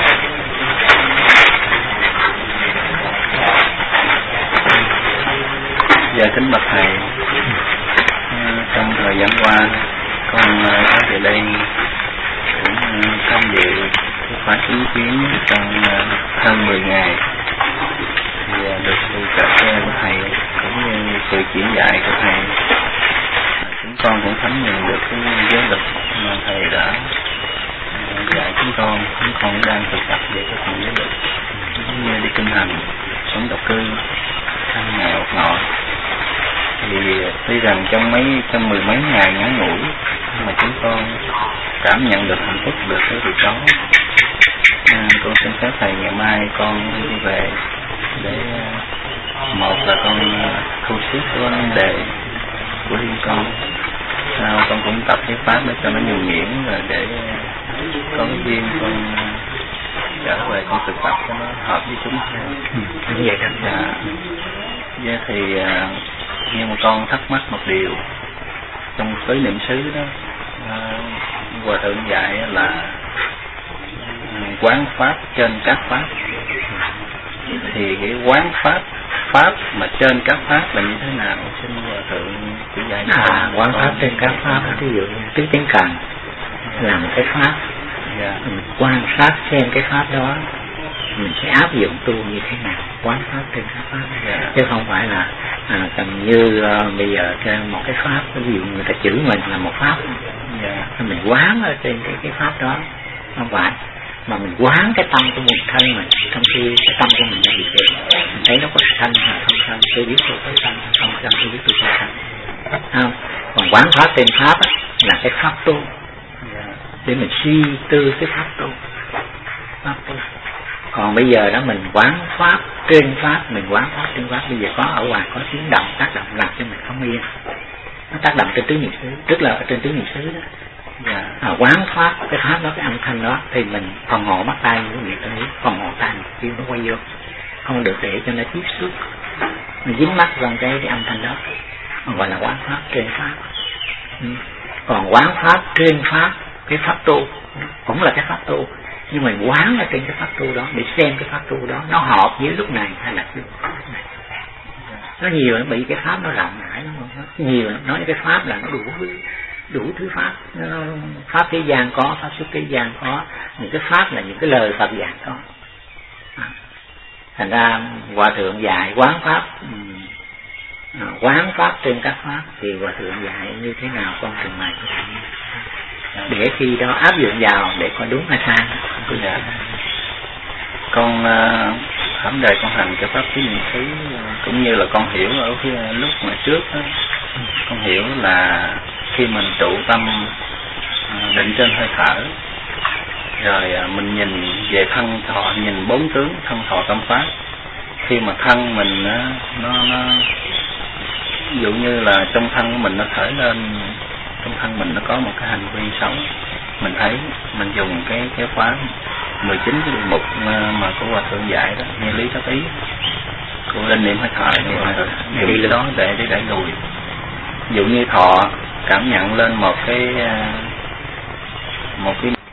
Dạ kính bạch thầy, trong thời gian qua con có về đây cũng tham dự khóa chứng kiến trong hơn 10 ngày, thì được sự trợ che của thầy cũng như sự chỉ dạy của thầy, chúng con cũng thấm nhận được cái giới luật mà thầy đã dạy chúng con đang thực tập về cái phần giới luật, cũng như đi kinh hành, sống độc cư, ăn ngày một ngọ. Thì tuy rằng trong mười mấy ngày ngắn ngủi mà chúng con cảm nhận được hạnh phúc được cái việc đó. Con xin phép thầy ngày mai con đi về để một là con thu xếp cái vấn đề của riêng con, sau con cũng tập cái pháp để cho nó nhuần nhuyễn, rồi để có cái duyên con trở về con thực tập cho nó hợp với chúng. Như vậy đó. Vậy thì nhưng mà con thắc mắc một điều, trong giới niệm xứ đó Hòa thượng dạy là quán pháp trên các pháp, thì cái quán pháp mà trên các pháp là như thế nào? Xin Hòa thượng chỉ dạy. Quán pháp trên các pháp, ví dụ như tứ chánh cần là một cái pháp, mình quan sát xem cái pháp đó mình sẽ áp dụng tu như thế nào, quán pháp trên các pháp, chứ không phải là cần như bây giờ trên một cái pháp, ví dụ người ta chửi mình là một pháp, mình quán ở trên cái pháp đó, không phải, mà mình quán cái tâm của mình, thân mình, trong khi cái tâm của mình là gì vậy, mình thấy nó có thân hay không thân, tôi biết tôi có thân không thân, tôi biết tôi có thân, không? Còn quán pháp trên pháp là cái pháp tu, để mình suy tư cái pháp tu. Còn bây giờ đó mình quán pháp trên pháp, mình quán pháp trên pháp. Bây giờ có ở ngoài có tiếng động tác động làm cho mình không yên, nó tác động trên tứ niệm xứ, tức là ở trên tứ niệm xứ đó. Quán pháp cái pháp đó, cái âm thanh đó thì mình phòng hộ mắt tay của việc ấy, phòng hộ tai kêu nó quay vô, không được để cho nó tiếp xúc, mình dính mắt vào cái âm thanh đó, gọi là quán pháp trên pháp. Còn quán pháp trên pháp, cái pháp tu cũng là cái pháp tu, nhưng mà quán ở trên cái pháp tu đó để xem cái pháp tu đó nó hợp với lúc này hay là lúc này. Nó nhiều, nó bị cái pháp nó rộng rãi lắm, nó nhiều, nói cái pháp là nó đủ thứ pháp. Pháp thế gian có, pháp xuất thế gian có, những cái pháp là những cái lời Phật dạy có. Thành ra Hòa Thượng dạy quán pháp trên các pháp thì Hòa Thượng dạy như thế nào con trình bày cho thầy để khi đó áp dụng vào để coi đúng hay sai. Con thẩm đề con hành cho pháp tứ niệm xứ, cũng như là con hiểu ở lúc mà trước đó, con hiểu là khi mình trụ tâm định trên hơi thở, rồi mình nhìn về thân thọ, nhìn bốn tướng thân thọ tâm pháp. Khi mà thân mình nó ví dụ như là trong thân của mình nó khởi lên, trong thân mình nó có một cái hành vi xấu, mình thấy mình dùng cái khóa 19 cái điều mục mà của Hòa Thượng dạy đó, nghe lý pháp ý của linh niệm hơi thở này, đi đó để đẩy lùi. Ví dụ như thọ cảm nhận lên một cái